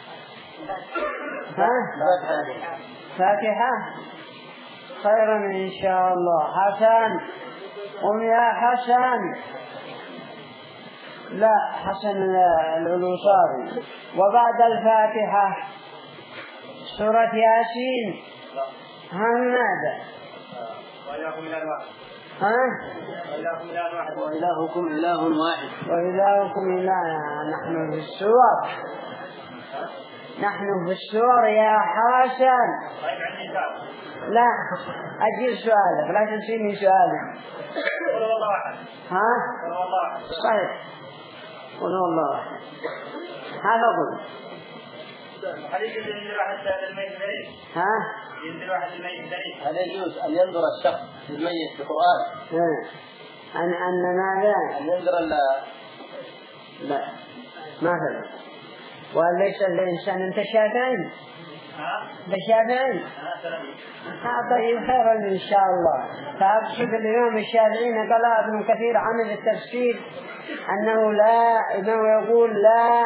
فاتحة. خيرا إن شاء الله. حسن، قم يا حسن. لا، حسن العلوصاري. وبعد الفاتحة سورة ياسين. ماذا؟ وإلهكم إله واحد. وإلهكم إله واحد. وإلهكم إله. نحن في السور، نحن في السور يا حسن. لا أجيب سؤالك، لا تنسيني سؤالك. قل والله واحد. قل والله واحد. صحيح، قل والله واحد. هذا قل. حديث ينزل واحد الميت الدليل. ينزل واحد الميت الدليل. هل يجوز أن ينظر الشخص للميت في القرآن؟ أن ماذا؟ أن ينظر لا مثلا. وليس الإنسان أنت شافعي؟ بشافعي؟ طيب خيرا إن شاء الله. فأبشر اليوم الشافعي قال ابن كثير عن التفسير أنه يقول لا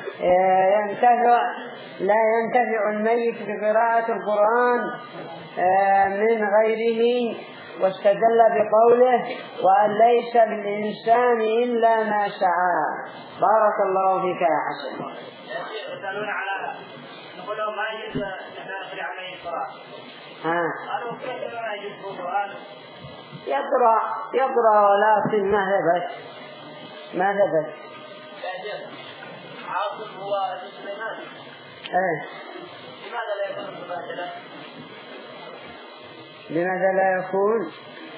ينتفع الميت بقراءة القرآن من غيره، واستدل بقوله: وأن ليس للإنسان إلا ما سعى. بارك الله فيك يا حسن. يسألون على نقول لهم ما يجوز نحن نقرأ على الميت القرآن. يقرأ ولكن ما ثبت. عاصم هو سليمان. لماذا لا يكون مباشرة؟ لماذا لا يكون؟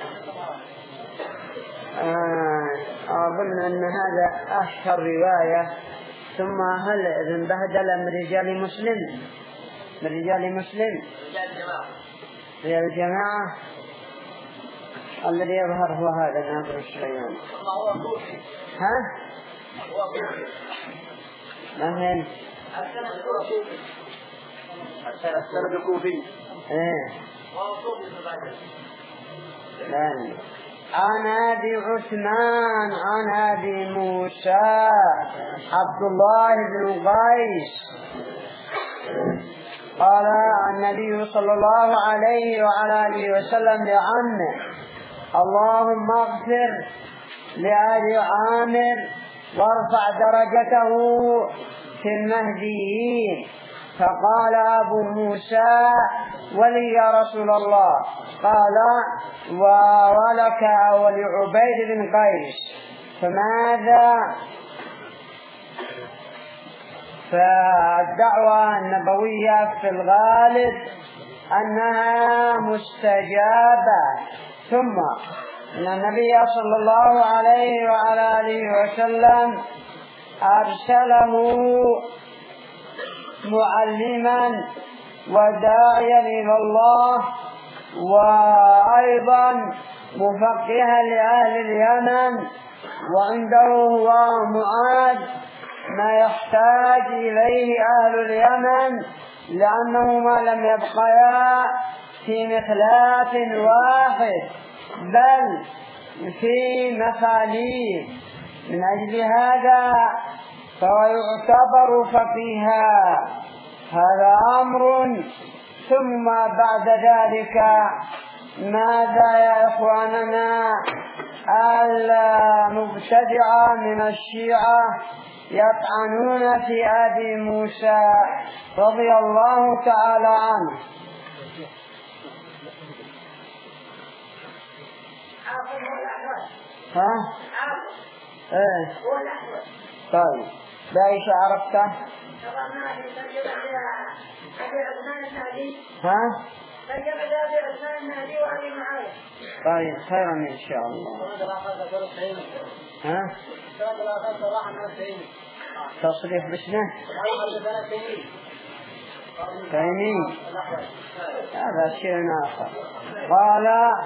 أظن أن هذا أشهر رواية. ثم هل ابن بهدل من رجال مسلم؟ من رجال مسلم؟ رجال الجماعة. الذي يظهر هو هذا ناظر السليمان. هو كوفي. هو كوفي. ما فهمت. السند كوفي. لا. عن أبي عثمان عن أبي موسى عبد الله بن قيس قال النبي صلى الله عليه وعلى آله وسلم لعمه: اللهم اغفر لأبي عامر وارفع درجته في المهديين. فقال أبو موسى: ولي يا رسول الله. قال: ولك ولعبيد بن قيس. فماذا؟ فالدعوة النبوية في الغالب أنها مستجابة. ثم إن النبي صلى الله عليه وعلى آله وسلم أرسله معلما وداعيا إلى الله، وأيضا مفقها لأهل اليمن، وعنده هو معاد ما يحتاج إليه أهل اليمن، لأنهما لم يبقيا في مخلاف واحد بل في مخاليف. من أجل هذا فهو يعتبر فقيها. هذا أمر. ثم بعد ذلك ماذا يا إخواننا؟ المبتدعة من الشيعة يطعنون في أبي موسى رضي الله تعالى عنه. طيب بايش عرفته؟ طيب خيرا إن شاء الله. تصريح باسمه تيمي هذا شيء آخر. قال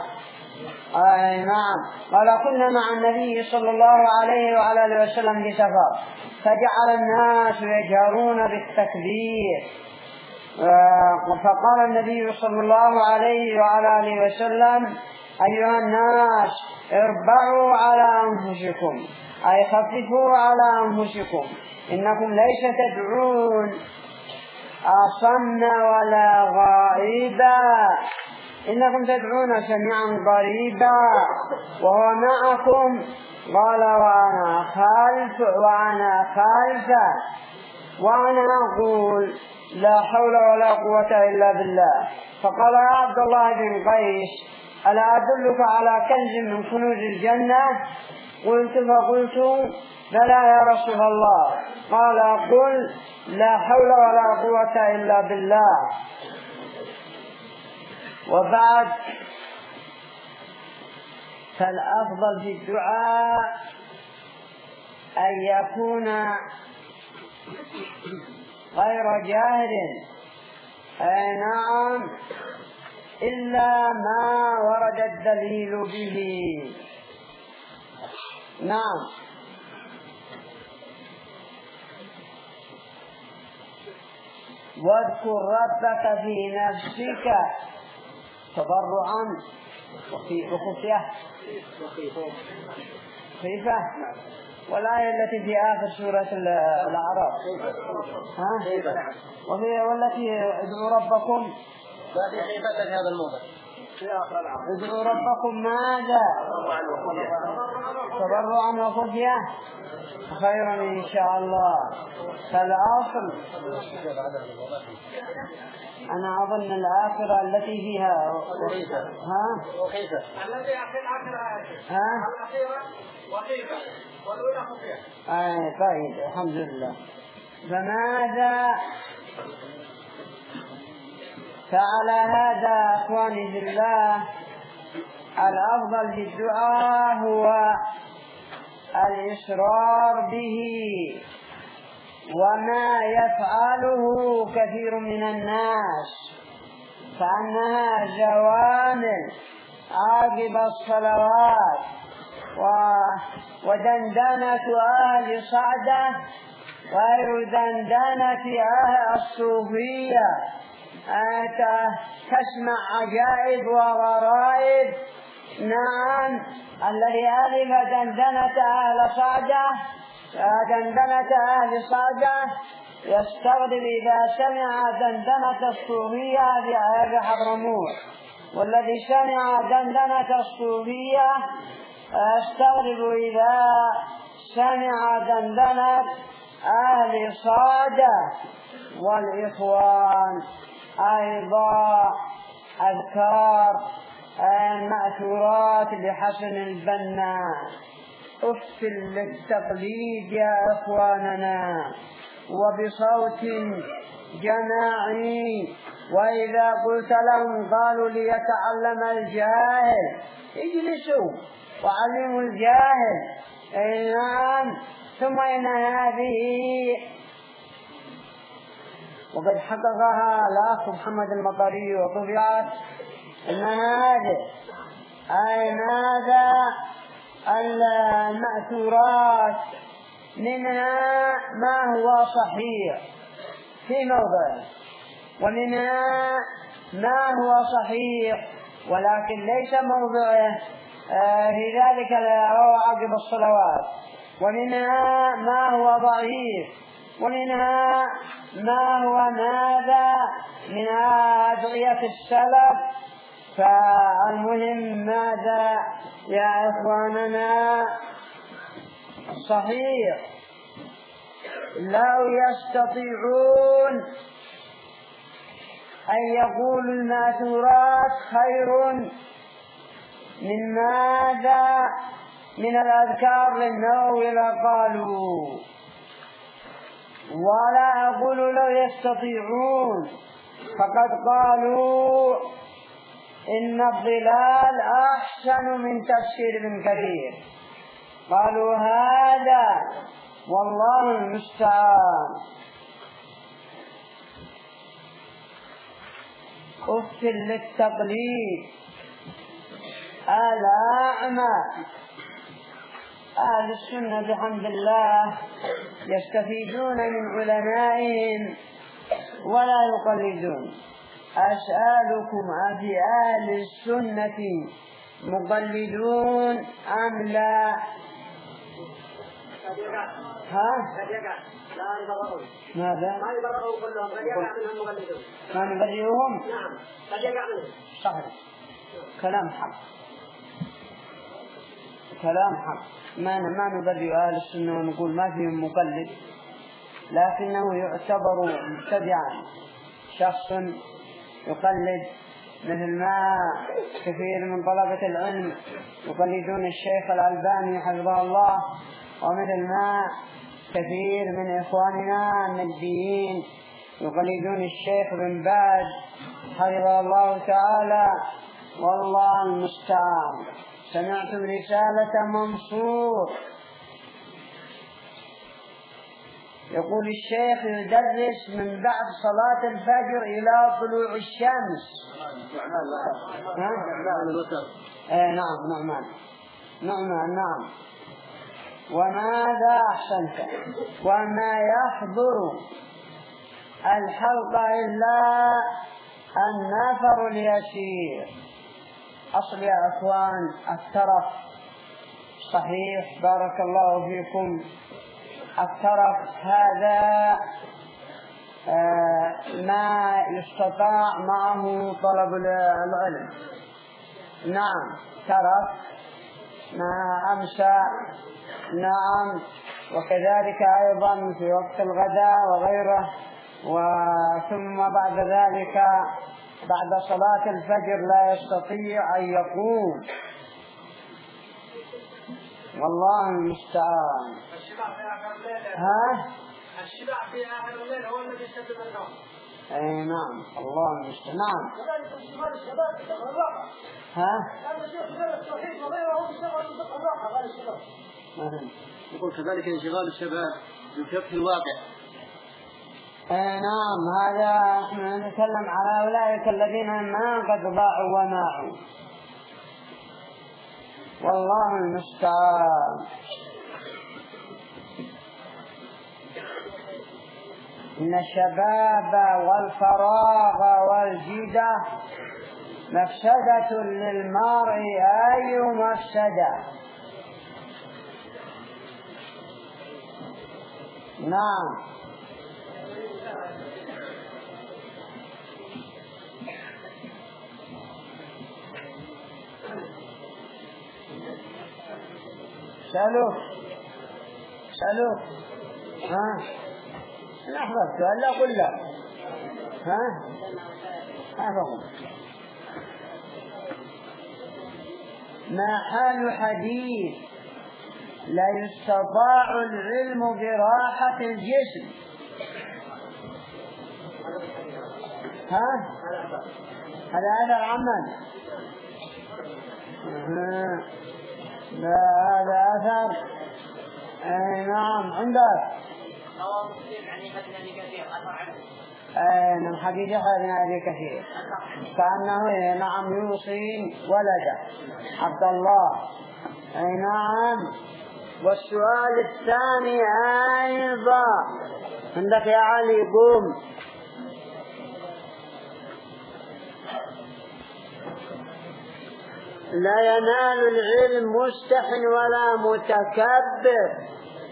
نعم. قال: كنا مع النبي صلى الله عليه وعلى آله وسلم في سفر، فجعل الناس يجهرون بالتكبير، فقال النبي صلى الله عليه وعلى آله وسلم: أيها الناس اربعوا على أنفسكم، أي خففوا على أنفسكم، إنكم ليس تدعون أصم ولا غائبا، إنكم تدعون سميعا قريبا وهو معكم. قال: وأنا خالفه وأنا أقول: لا حول ولا قوة إلا بالله. فقال: يا عبد الله بن قيس، ألا أدلك على كنز من كنوز الجنة؟ فقلت: بلى يا رسول الله. قال: قل: لا حول ولا قوة إلا بالله. وبعد، فالأفضل في الدعاء أن يكون غير جاهر، نعم، إلا ما ورد الدليل به. نعم. واذكر ربك في نفسك تضرعا وخفية خيفة. والآية التي في آخر سورة الأعراف والتي ادعوا ربكم في خيفة هذا الموضع ادعوا ربكم ماذا؟ تضرعا وخفية خيرا إن شاء الله. فالأصل أنا أظن الآخرة التي فيها وخيفة الذي الأخيرة وخيفة والأولى خفية. طيب الحمد لله. فماذا فعلى هذا أخواني بالله الأفضل في الدعاء هو الإصرار به، وما يفعله كثير من الناس فأنها جوامل عاقب الصلوات ودندنة أهل صعدة غير دندنة أهل الصوفية. أنت تسمع عجائب وغرائب. نعم، الذي ألف دندنة أهل صعدة يستغرب إذا سمع دندنة الصوفية في حضرموت، والذي سمع دندنة الصوفية يستغرب إذا سمع دندنة أهل صعدة. والإخوان أيضا أذكار مأثورات لحسن البنا. أفصل للتقليد يا إخواننا وبصوت جماعي، وإذا قلت لهم قالوا ليتعلم الجاهل، اجلسوا وعلموا الجاهل. نعم. ثم إن هذه وقد حققها الأخ محمد المطري وطبعت إن هذه ماذا المأثورات منها ما هو صحيح في موضع، ومنها ما هو صحيح ولكن ليس موضعه في ذلك عقب الصلوات، ومنها ما هو ضعيف، ومنها ما هو ماذا من أدعية السلف. فالمهم ماذا يا إخواننا صحيح لو يستطيعون أن يقولوا المأثورات خير من ماذا من الأذكار للنووي لقالوا، ولا أقول لو يستطيعون، فقد قالوا إن الظلال أحسن من تفسير ابن كثير. قالوا هذا والله المستعان. أفصل للتقليد الأعمى. أهل السنة بحمد الله يستفيدون من علمائهم ولا يقلدون. أسألكم أفي أهل السنة مقلدون أم لا؟ ماذا؟ ما يبرئوا كلهم، قد يقع منهم مقلدون. ما نبرئهم؟ نعم، قد يقع منهم. صحيح، كلام حق، كلام حق. ما نبرئ أهل السنة ونقول ما فيهم مقلد، لكنه يعتبر مبتدعا شخص يقلد، مثل ما كثير من طلبة العلم يقلدون الشيخ الألباني حفظه الله، ومثل ما كثير من إخواننا النجديين يقلدون الشيخ بن باز حفظه الله تعالى. والله المستعان. سمعتم رسالة منصور يقول الشيخ يدرس من بعد صلاة الفجر إلى طلوع الشمس. نعم. وماذا أحسنت. وما يحضر الحلقة إلا النفر اليسير. أصل يا أخوان الترف صحيح، بارك الله فيكم. الترف هذا ما يستطاع معه طلب العلم. نعم، ترف ما أمسى. نعم، وكذلك أيضا في وقت الغداء وغيره. وثم بعد ذلك بعد صلاة الفجر لا يستطيع أن يقوم، والله المستعان. الشبع في آخر الليل هو الذي يسبب النوم. اي نعم، الله المستعان. نعم. يقول كذلك انشغال الشباب بكف الواقع. نعم، هذا احنا نتكلم على أولئك الذين ما قد ضاعوا وماعوا، والله المستعان. إن الشباب والفراغ والجدة مفسدة للمرء أي مفسدة. نعم. سألوك أنا أحببت ولا أقول لا؟ أحبهم. ما حال حديث لا يستطاع العلم براحة الجسم؟ هذا أثر عمن؟ لا، هذا أثر. نعم، عندك. نعم، حديث ابن أبي كثير كأنه نعم يوصي ولده عبد الله. نعم. والسؤال الثاني أيضا عندك يا علي، قوم. لا ينال العلم مستحن ولا متكبر.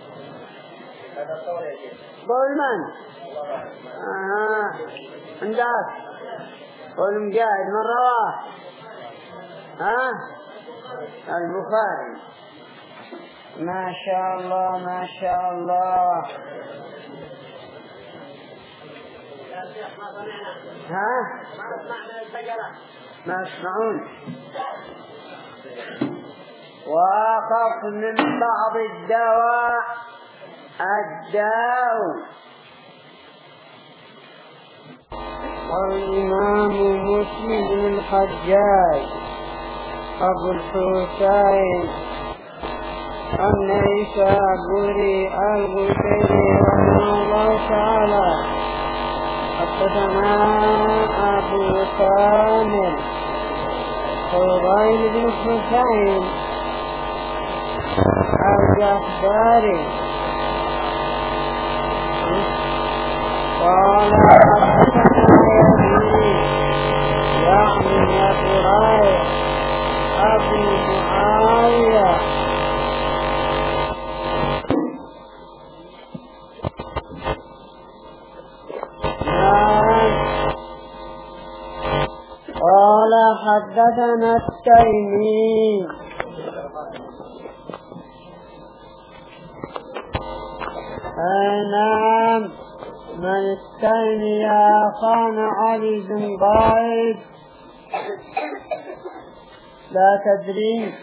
قول من؟ عندك. قول مجاهد. من رواه؟ البخاري. ما شاء الله ما شاء الله. ما يسمعون. وأخف من بعض الدواء الداء. والإمام مسلم بن الحجاج أبو الحسين النيسابوري القشيري رحمه الله تعالى حدثنا أبو كامل فضيل بن حسين الجحداري قال حدثنا يزيد يعني أبو رايح أبو معاوية قال حدثنا التيمي نعم. من التيمي يا خان علي بن قائد؟ لا تدري.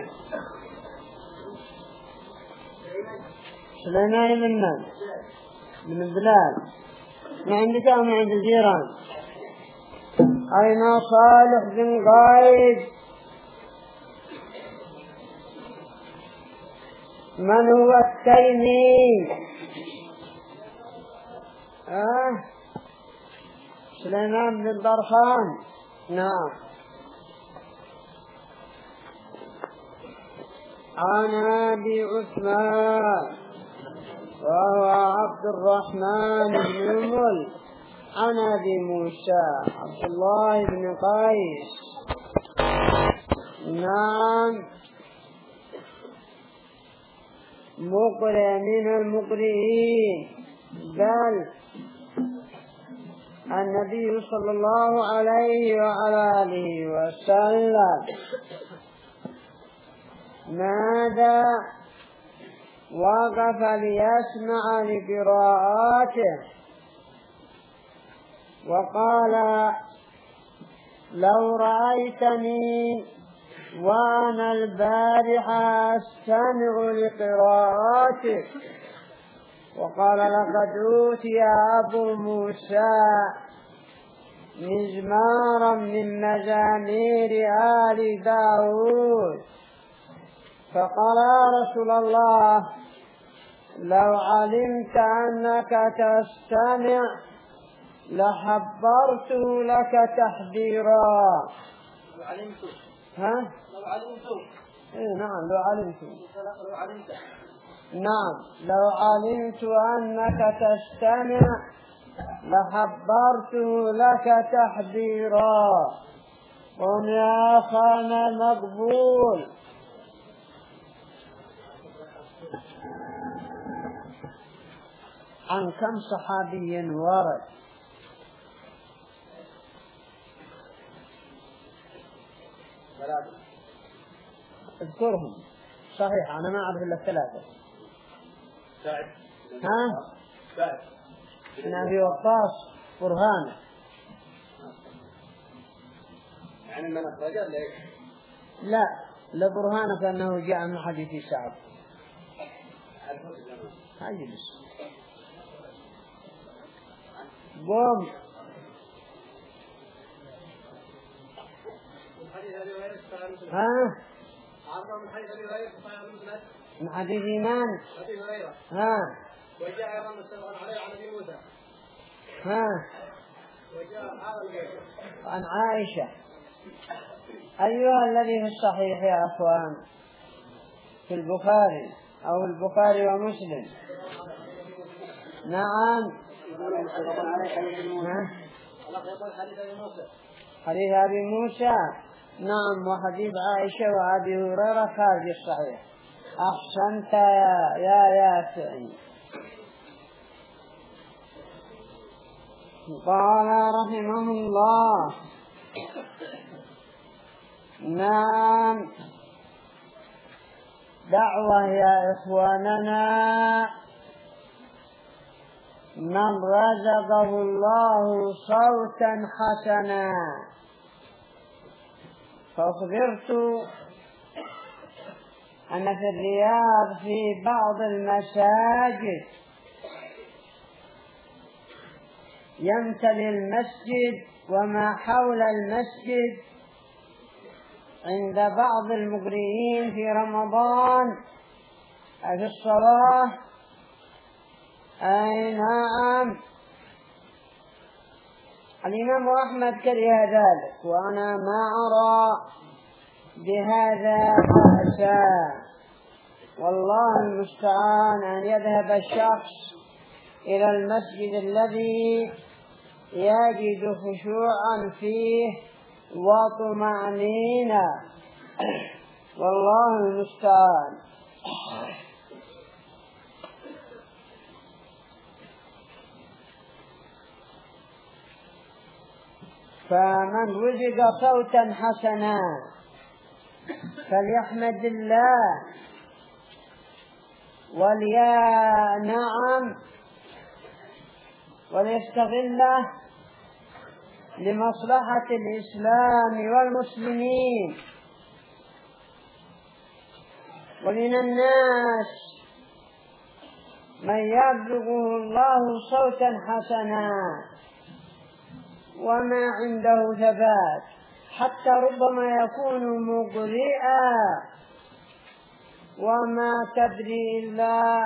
سليمان بن من؟ بن بلال. ما عندك أو ما عند الجيران؟ أين صالح بن قائد؟ من هو التيمي؟ سليمان بن الدرخان. نعم. عن أبي عثمان وهو عبد الرحمن بن مل عن أبي موسى عبد الله بن قيس. نعم. مقرئ من المقرئين، بل النبي صلى الله عليه وعلى آله وسلم ماذا وقف ليسمع لقراءاته وقال: لو رأيتني وأنا البارحة أستمع لقراءاتك. وقال: لقد أوتي أبو موسى مزمارا من مزامير آل داود. فقال: يا رسول الله، لو علمت أنك تستمع لحبرت لك تحذيرا. لو علمت. ها؟ لو علمت. إيه نعم، لو علمت. لو علمت. نعم، لو علمت أنك تستمع لحبرت لك تحذيرا. قل يا أخانا مقبول. عن كم صحابي ورد؟ اذكرهم. صحيح، أنا ما أعرف إلا الثلاثة. سعد. ها؟ سعد. ابن أبي وقاص، برهانة. يعني من أخرجه ليش؟ لا، لبرهانة فأنه جاء من حديث سعد. اجلس. قم. ها؟ من حديث إيمان. ها؟ وجاء أيضا مستدرا عليه عن أبي موسى. ها؟ وجاء عن عائشة. أيها الذي في الصحيح يا أخوان، في البخاري أو البخاري ومسلم. نعم. حديث أبي موسى. نعم، وحديث عائشة وأبي هريرة خارج الصحيح. أحسنت يا ياسعي. قال رحمه الله: نعم، دعوة يا إخواننا من رزقه الله صوتا حسنا. فأخبرت أن في الرياض في بعض المساجد يمتلئ المسجد وما حول المسجد عند بعض المقرئين في رمضان في الصلاة. أي نعم، الإمام أحمد كره ذلك، وأنا ما أرى بهذا بأسا. والله المستعان أن يذهب الشخص إلى المسجد الذي يجد خشوعا فيه وطمأنينة. والله المستعان. فمن وجد صوتا حسنا فليحمد الله وليستغله لمصلحة الإسلام والمسلمين. ومن الناس من يرزقه الله صوتا حسنا وما عنده ثبات، حتى ربما يكون مقرئا وما تدري إلا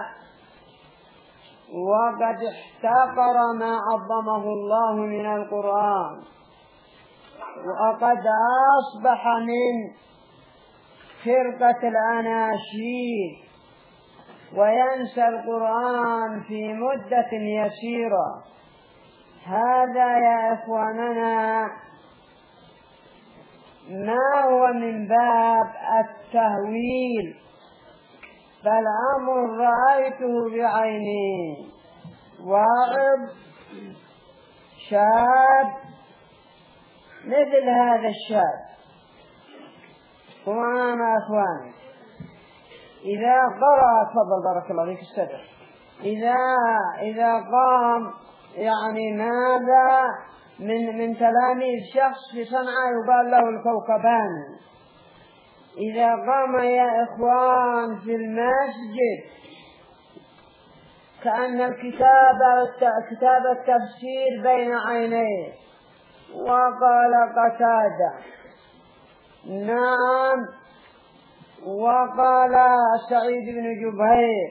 وقد احتقر ما عظمه الله من القرآن، وقد أصبح من فرقة الأناشيد وينسى القرآن في مدة يسيرة. هذا يا إخواننا ما هو من باب التهويل، بل أمر رأيته بعيني. واعظ شاب مثل هذا الشاب، وأنا أخواني إذا قرأ تفضل بارك الله فيك السبع إذا قام يعني ماذا من تلاميذ شخص في صنعاء يقال له الكوكبان، إذا قام يا إخوان في المسجد كأن كتاب التفسير بين عينيه. وقال قتادة نعم، وقال سعيد بن جبير،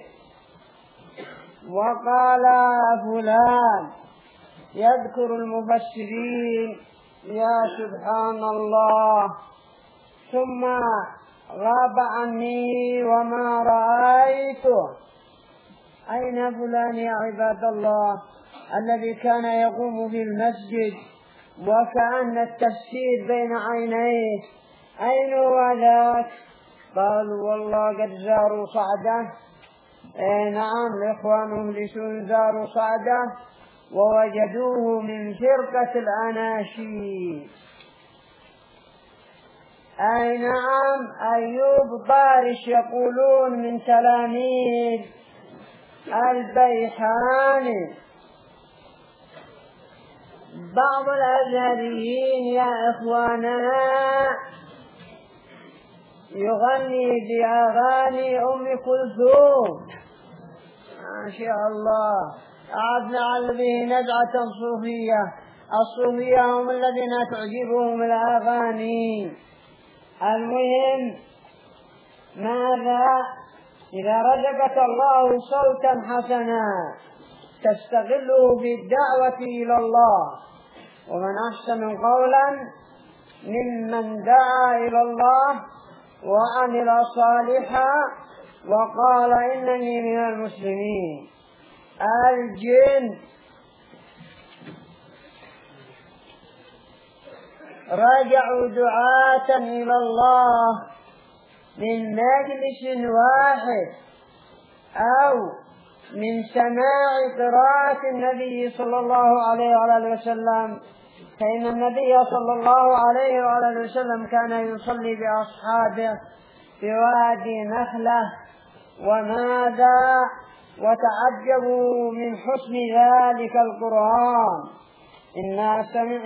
وقال فلان يذكر المفسرين يا سبحان الله، ثم غاب عني وما رأيته. أين فلان يا عباد الله الذي كان يقوم في المسجد وكأن التفسير بين عينيه؟ أين هو ذاك؟ قالوا والله قد زاروا صعدة. نعم، إخوانهم لسون زاروا صعدة ووجدوه من فرقة الأناشيد. أي نعم، أيوب طارش يقولون من تلاميذ البيحاني. بعض الأزهريين يا إخواننا يغني بأغاني أم كلثوم ما شاء الله. أعدنا على به نزعة صوفية. الصوفية هم الذين تعجبهم الأغاني. المهم ماذا؟ إذا رزقك الله صوتا حسنا تستغله بالدعوة إلى الله، ومن أحسن قولا ممن دعا إلى الله وعمل صالحا وقال إنني من المسلمين. الجن رجعوا دعاة إلى الله من مجلس واحد أو من سماع قراءة النبي صلى الله عليه وآله وسلم، فإن النبي صلى الله عليه وآله وسلم كان يصلي بأصحابه في وادي نخلة. وماذا؟ وتعجبوا من حسن ذلك القرآن. إنا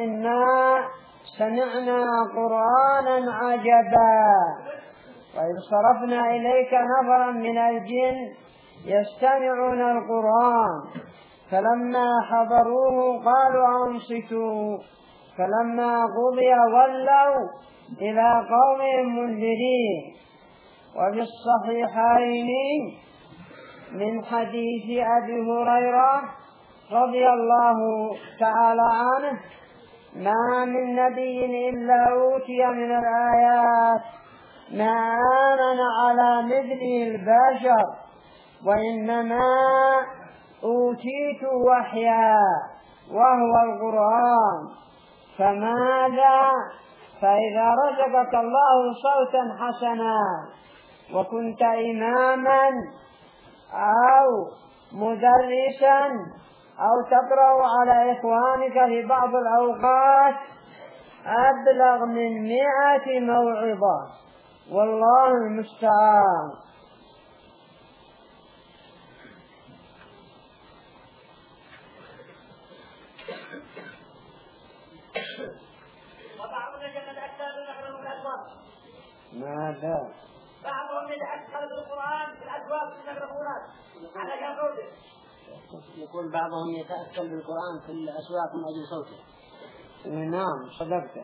سمعنا قرآنا عجبا وإذ صرفنا إليك نفرا من الجن يستمعون القرآن فلما حضروه قالوا أنصتوا فلما قضي ولوا إلى قوم منذرين. وفي الصحيحين من حديث أبي هريرة رضي الله تعالى عنه ما من نبي إلا أوتي من الآيات ما آمن على مثله البشر وإنما أوتيت وحيا وهو القرآن. فماذا؟ فإذا رزقك الله صوتا حسنا وكنت إماما أو مدرسا أو تقرأ على إخوانك في بعض الأوقات أبلغ من 100 موعظة، والله المستعان. ماذا؟ بعضهم يتأثر بالقرآن في الأسواق في الميكروفونات على جنوده. يقول بعضهم يتأثر بالقرآن في الأسواق من أجل صوته. نعم صدقت.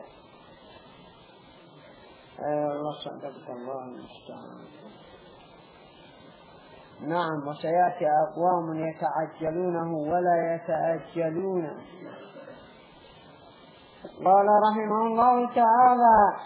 الله صدقت، الله المستعان. نعم، وسيأتي أقوام يتعجلونه ولا يتأجلونه. قال رحمه الله تعالى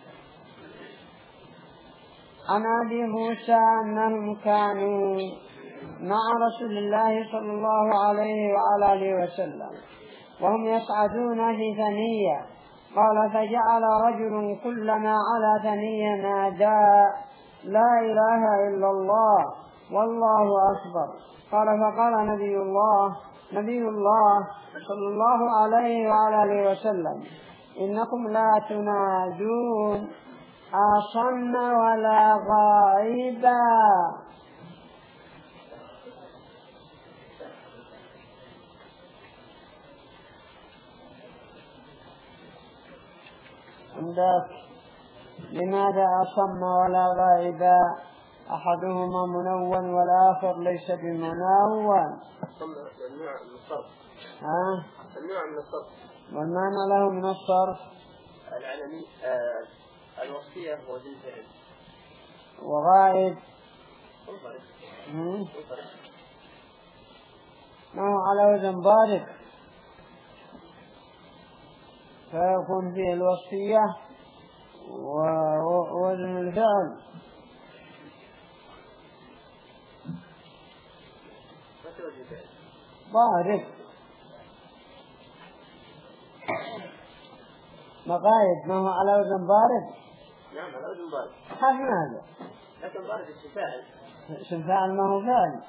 عن أبي موسى أنهم كانوا مع رسول الله صلى الله عليه وعلى آله وسلم وهم يصعدون في ثنية. قال فجعل رجل كلما على ثنية نادى لا إله إلا الله والله أكبر. قال فقال نبي الله صلى الله عليه وعلى آله وسلم إنكم لا تنادون أصم ولا غائبا. عندك لماذا أصم ولا غائبا؟ أحدهما منون والآخر ليس بمنون. النوع من الصرف. النوع من الصرف. والمعنى له من الصرف العلمي الوصفية وزن الفعل. وغائب ما هو على وزن ضارب، فيكون فيه الوصفية ووزن الفعل. ضارب مقايد ما هو على وزن ضارب. نعم على وزن ضارب. هذا لكن ضارب الشفاعل. شفاعل ما هو فعل.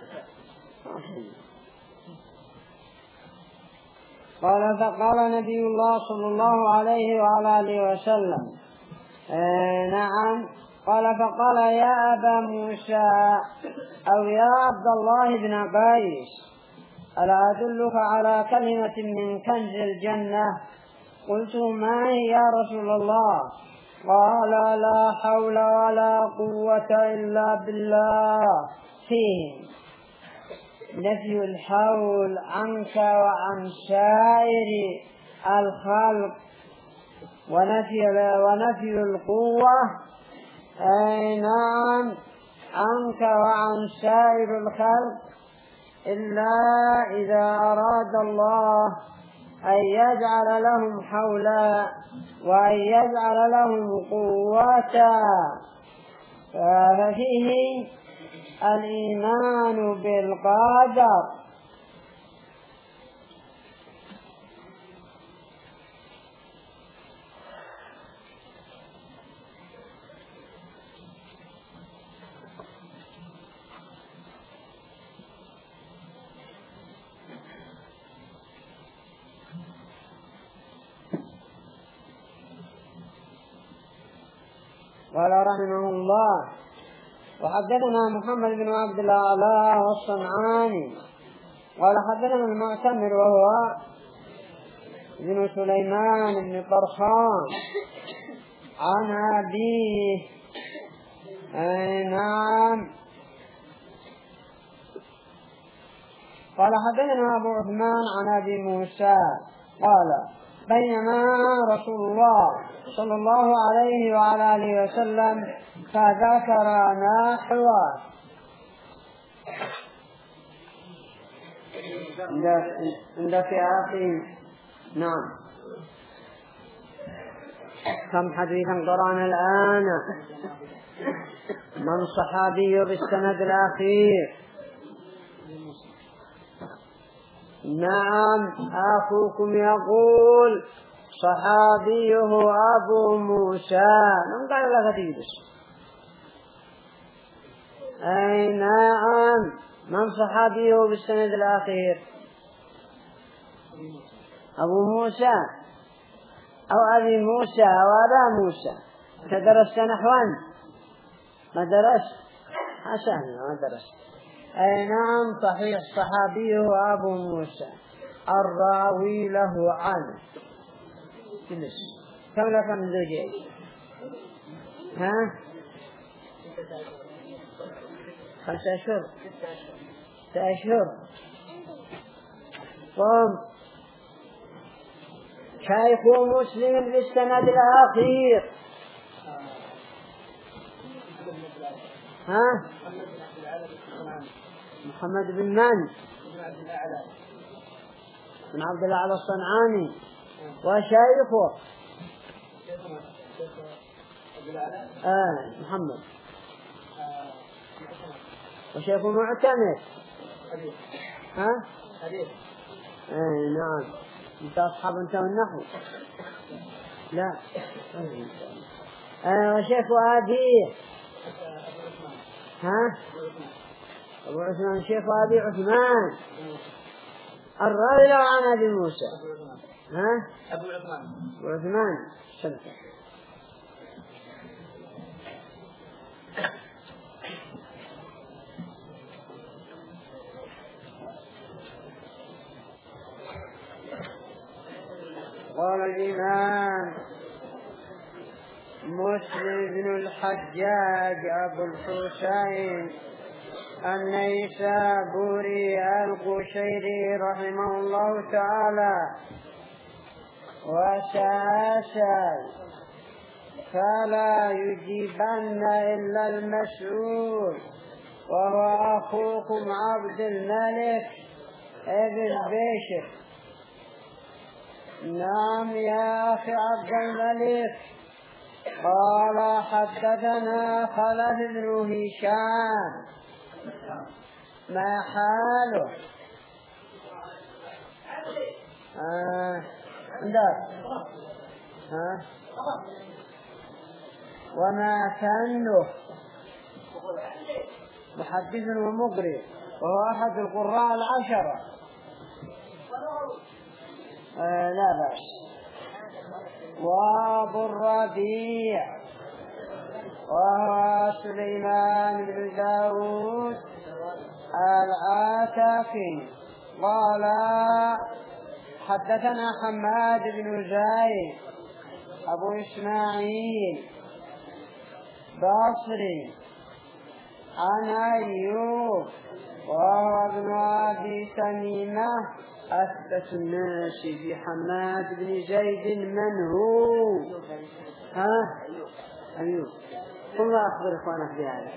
فقال نبي الله صلى الله عليه وعلى آله وسلم نعم. قال فقال يا أبا موسى أو يا عبد الله بن قيس ألا أدلك على كلمة من كنز الجنة؟ قلت ما هي يا رسول الله؟ قال لا حول ولا قوة إلا بالله. فيه نفي الحول عنك وعن سائر الخلق ونفي القوة أي نعم عنك وعن سائر الخلق إلا إذا أراد الله أن يجعل لهم حولا وأن يجعل لهم قوة. ففيه الإيمان بالقدر. قال رحمه الله وحدثنا محمد بن عبد الله والصنعاني قال حدثنا المعتمر وهو ابن سليمان بن طرخان عن أبيه نعم. قال حدثنا أبو عثمان عن أبي موسى قال بينما رسول الله صلى الله عليه وعلى آله وسلم فذكر نحوه. عندك يا أخي نعم كم حديثا قرأنا الآن؟ من صحابي بالسند الأخير؟ نعم أخوكم يقول صحابيه أبو موسى. نقول لك تجلس. أي نعم من صحابيه بالسند الأخير؟ أبو موسى أو أبي موسى أو أبا موسى. تدرست نحوان؟ ما درست؟ حسنا ما درست. أي نعم صحيح صحابيه أبو موسى الراوي له عنه. جلس. كم لك من زوجين؟ ها 5 أشهر 6 أشهر. قم شيخ مسلم بالسند الأخير. ها محمد بن من؟ بن عبد الأعلى الصنعاني. وشيخه محمد. وشيخه معتمر. ها نعم. انت أصحاب انت والنحو؟ لا. وشيخ أبيه ها أبو عثمان. شيخ أبي عثمان الراوي عن أبي موسى. ها أبو عثمان شبكة. قال الإمام مسلم بن الحجاج أبو الحسين النيسابوري القشيري رحمه الله تعالى: وسأسأل فلا يجيبن إلا المسؤول وهو أخوكم عبد الملك ابن بشر. نعم يا أخي عبد الملك. قال: حدثنا خلف بن هشام. ما حاله؟ وما فنه؟ محدث ومقرئ، وهو أحد القراء العشرة. لا بأس. وأبو الربيع وهو سليمان بن داود العتاكي. قال: حدثنا حماد بن زيد أبو إسماعيل بصري عن أيوب وهو ابن أبي تميمة أثبت الناس بحماد بن زيد. من هو؟ أيوب. ثم أخبر إخوانك بهذا.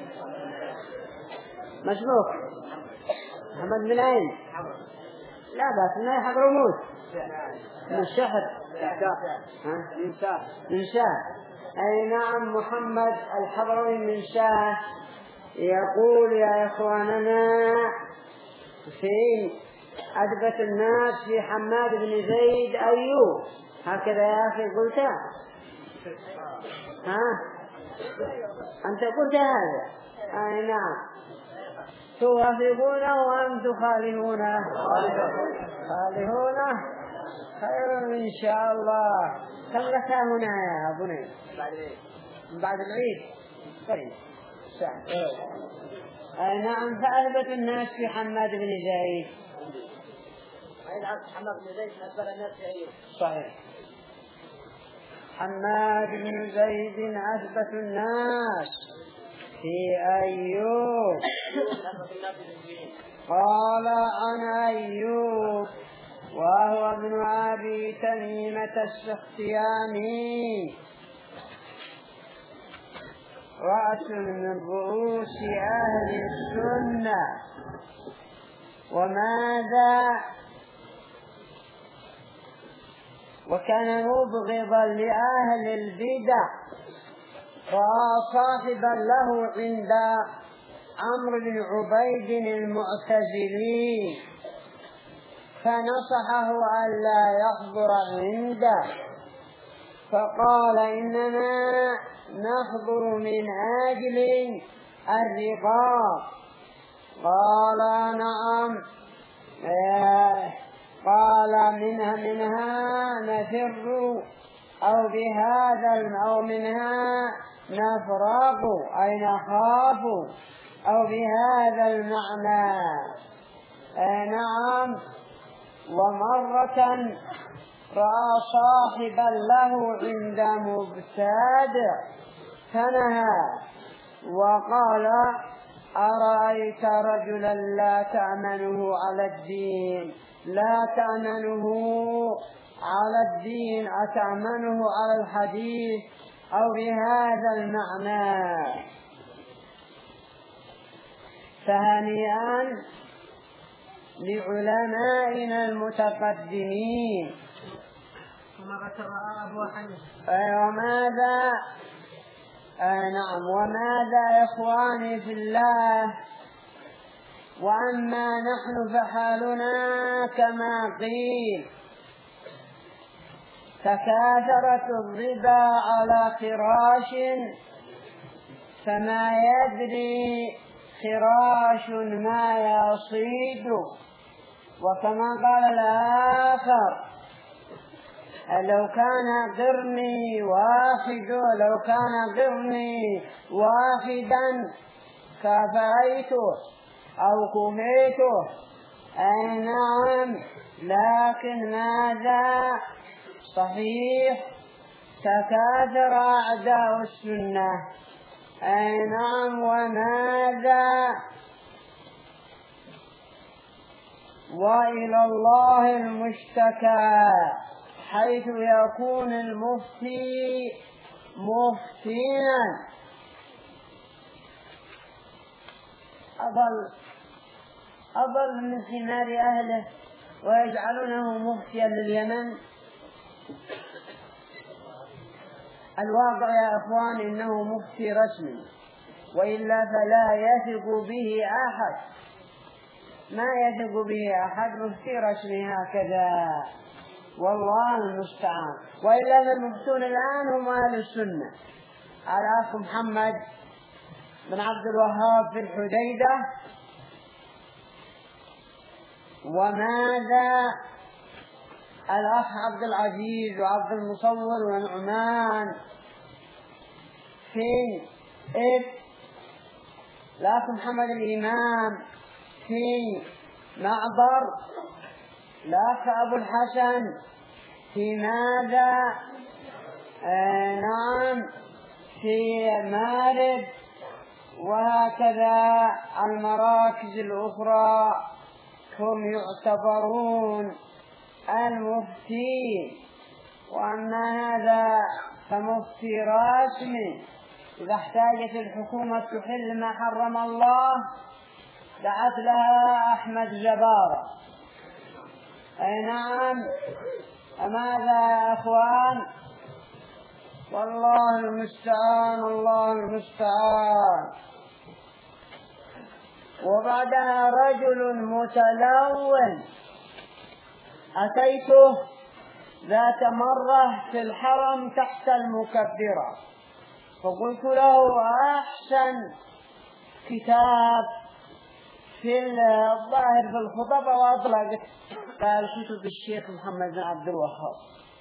مشبوك محمد بن عين. لا بأس. من حضرموت من الشهر من شاه. أي نعم، محمد الحضرمي من شاه. يقول: يا إخواننا في أثبت الناس في حماد بن زيد أيوب. هكذا يا أخي قلت. أنت قلت هذا. أي نعم. توافقونه أم تخالفونه؟ خالفونه خير إن شاء الله. كم لك هنا يا أبني؟ بعد العيد. طيب. أي نعم. فأثبت الناس في حماد بن زيد. حماد بن زيد أثبت الناس في أيوب. صحيح. حماد بن زيد أثبت الناس في أيوب. قال: عن أيوب وهو ابن أبي تميمة السختياني رأس من رؤوس أهل السنة. وكان مبغضا لأهل البدع، رأى صاحبا له عند عمرو بن عبيد المعتزلي فنصحه ألا يحضر عنده، فقال: إننا نحضر من أجل الرقاب. قال: نعم. قال: منها نفر أو منها نفرق أي نخاف أو بهذا المعنى. نعم. ومرة رأى صاحبا له عند مبتدع فنهى وقال: أرأيت رجلا لا تأمنه على الدين أتأمنه على الحديث أو بهذا المعنى. فهنيئا لعلمائنا المتقدمين. وماذا وماذا إخواني في الله؟ وأما نحن فحالنا كما قيل: تكاثرت الربا على خراش فما يدري خراش ما يصيد. وكما قال الآخر: لو كان قرني واحدا كفيته أو كفيته. أي نعم. لكن ماذا؟ صحيح تكاثر أعداء السنة. أي نعم. وماذا؟ وإلى الله المشتكى، حيث يكون المفتي مفتينا أضل من حمار أهله ويجعلونه مفتيا لليمن. الواقع يا أخوان إنه مفتي رسمي، وإلا فلا يثق به أحد، ما يثق به أحد مفتي رسمي هكذا، والله المستعان. وإلا فالمفتون الآن هم أهل السنة. الأخ محمد بن عبد الوهاب في الحديدة، وماذا الأخ عبد العزيز وعبد المصور ونعمان في الأخ محمد الإمام في معبر، الأخ أبو الحسن في ماذا؟ نعم في مارب، وهكذا المراكز الأخرى هم يعتبرون المفتين. وأما هذا فمفتي رسمي، إذا احتاجت الحكومة تحل ما حرم الله دعت لها أحمد جبارة. أي نعم. ماذا يا أخوان؟ والله المستعان، الله المستعان. وبعدها رجل متلون أتيته ذات مرة في الحرم تحت المكبرة، فقلت له أحسن كتاب في الظاهر في الخطبة وأطلقت، قال كتب الشيخ محمد بن عبد الوهاب.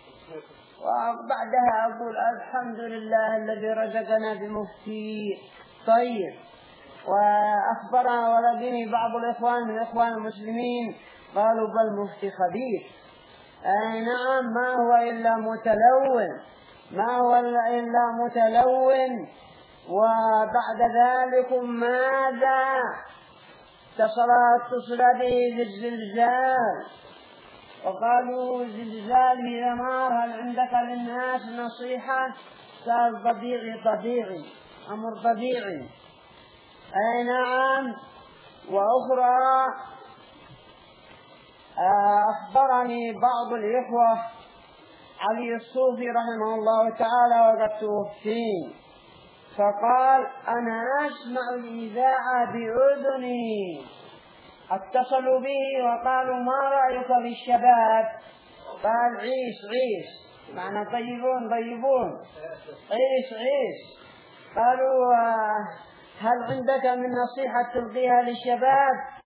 وبعدها أقول الحمد لله الذي رزقنا بمفتي طيب. وأخبرنا ولدني بعض الإخوان من إخوان المسلمين قالوا بل مفتي خبيث. أي نعم. ما هو إلا متلون، ما هو إلا متلون. وبعد ذلك ماذا؟ اتصل به بالزلزال، وقالوا زلزال بذمار، هل عندك للناس نصيحة؟ قال طبيعي أمر طبيعي. أي نعم. وأخرى أخبرني بعض الإخوة علي الصوفي رحمه الله تعالى وقد توفي، فقال أنا أسمع الإذاعة بأذني. اتصلوا به وقالوا ما رأيك بالشباب؟ قال عيش معنى طيبون عيش. قالوا هل عندك من نصيحة تلقيها للشباب؟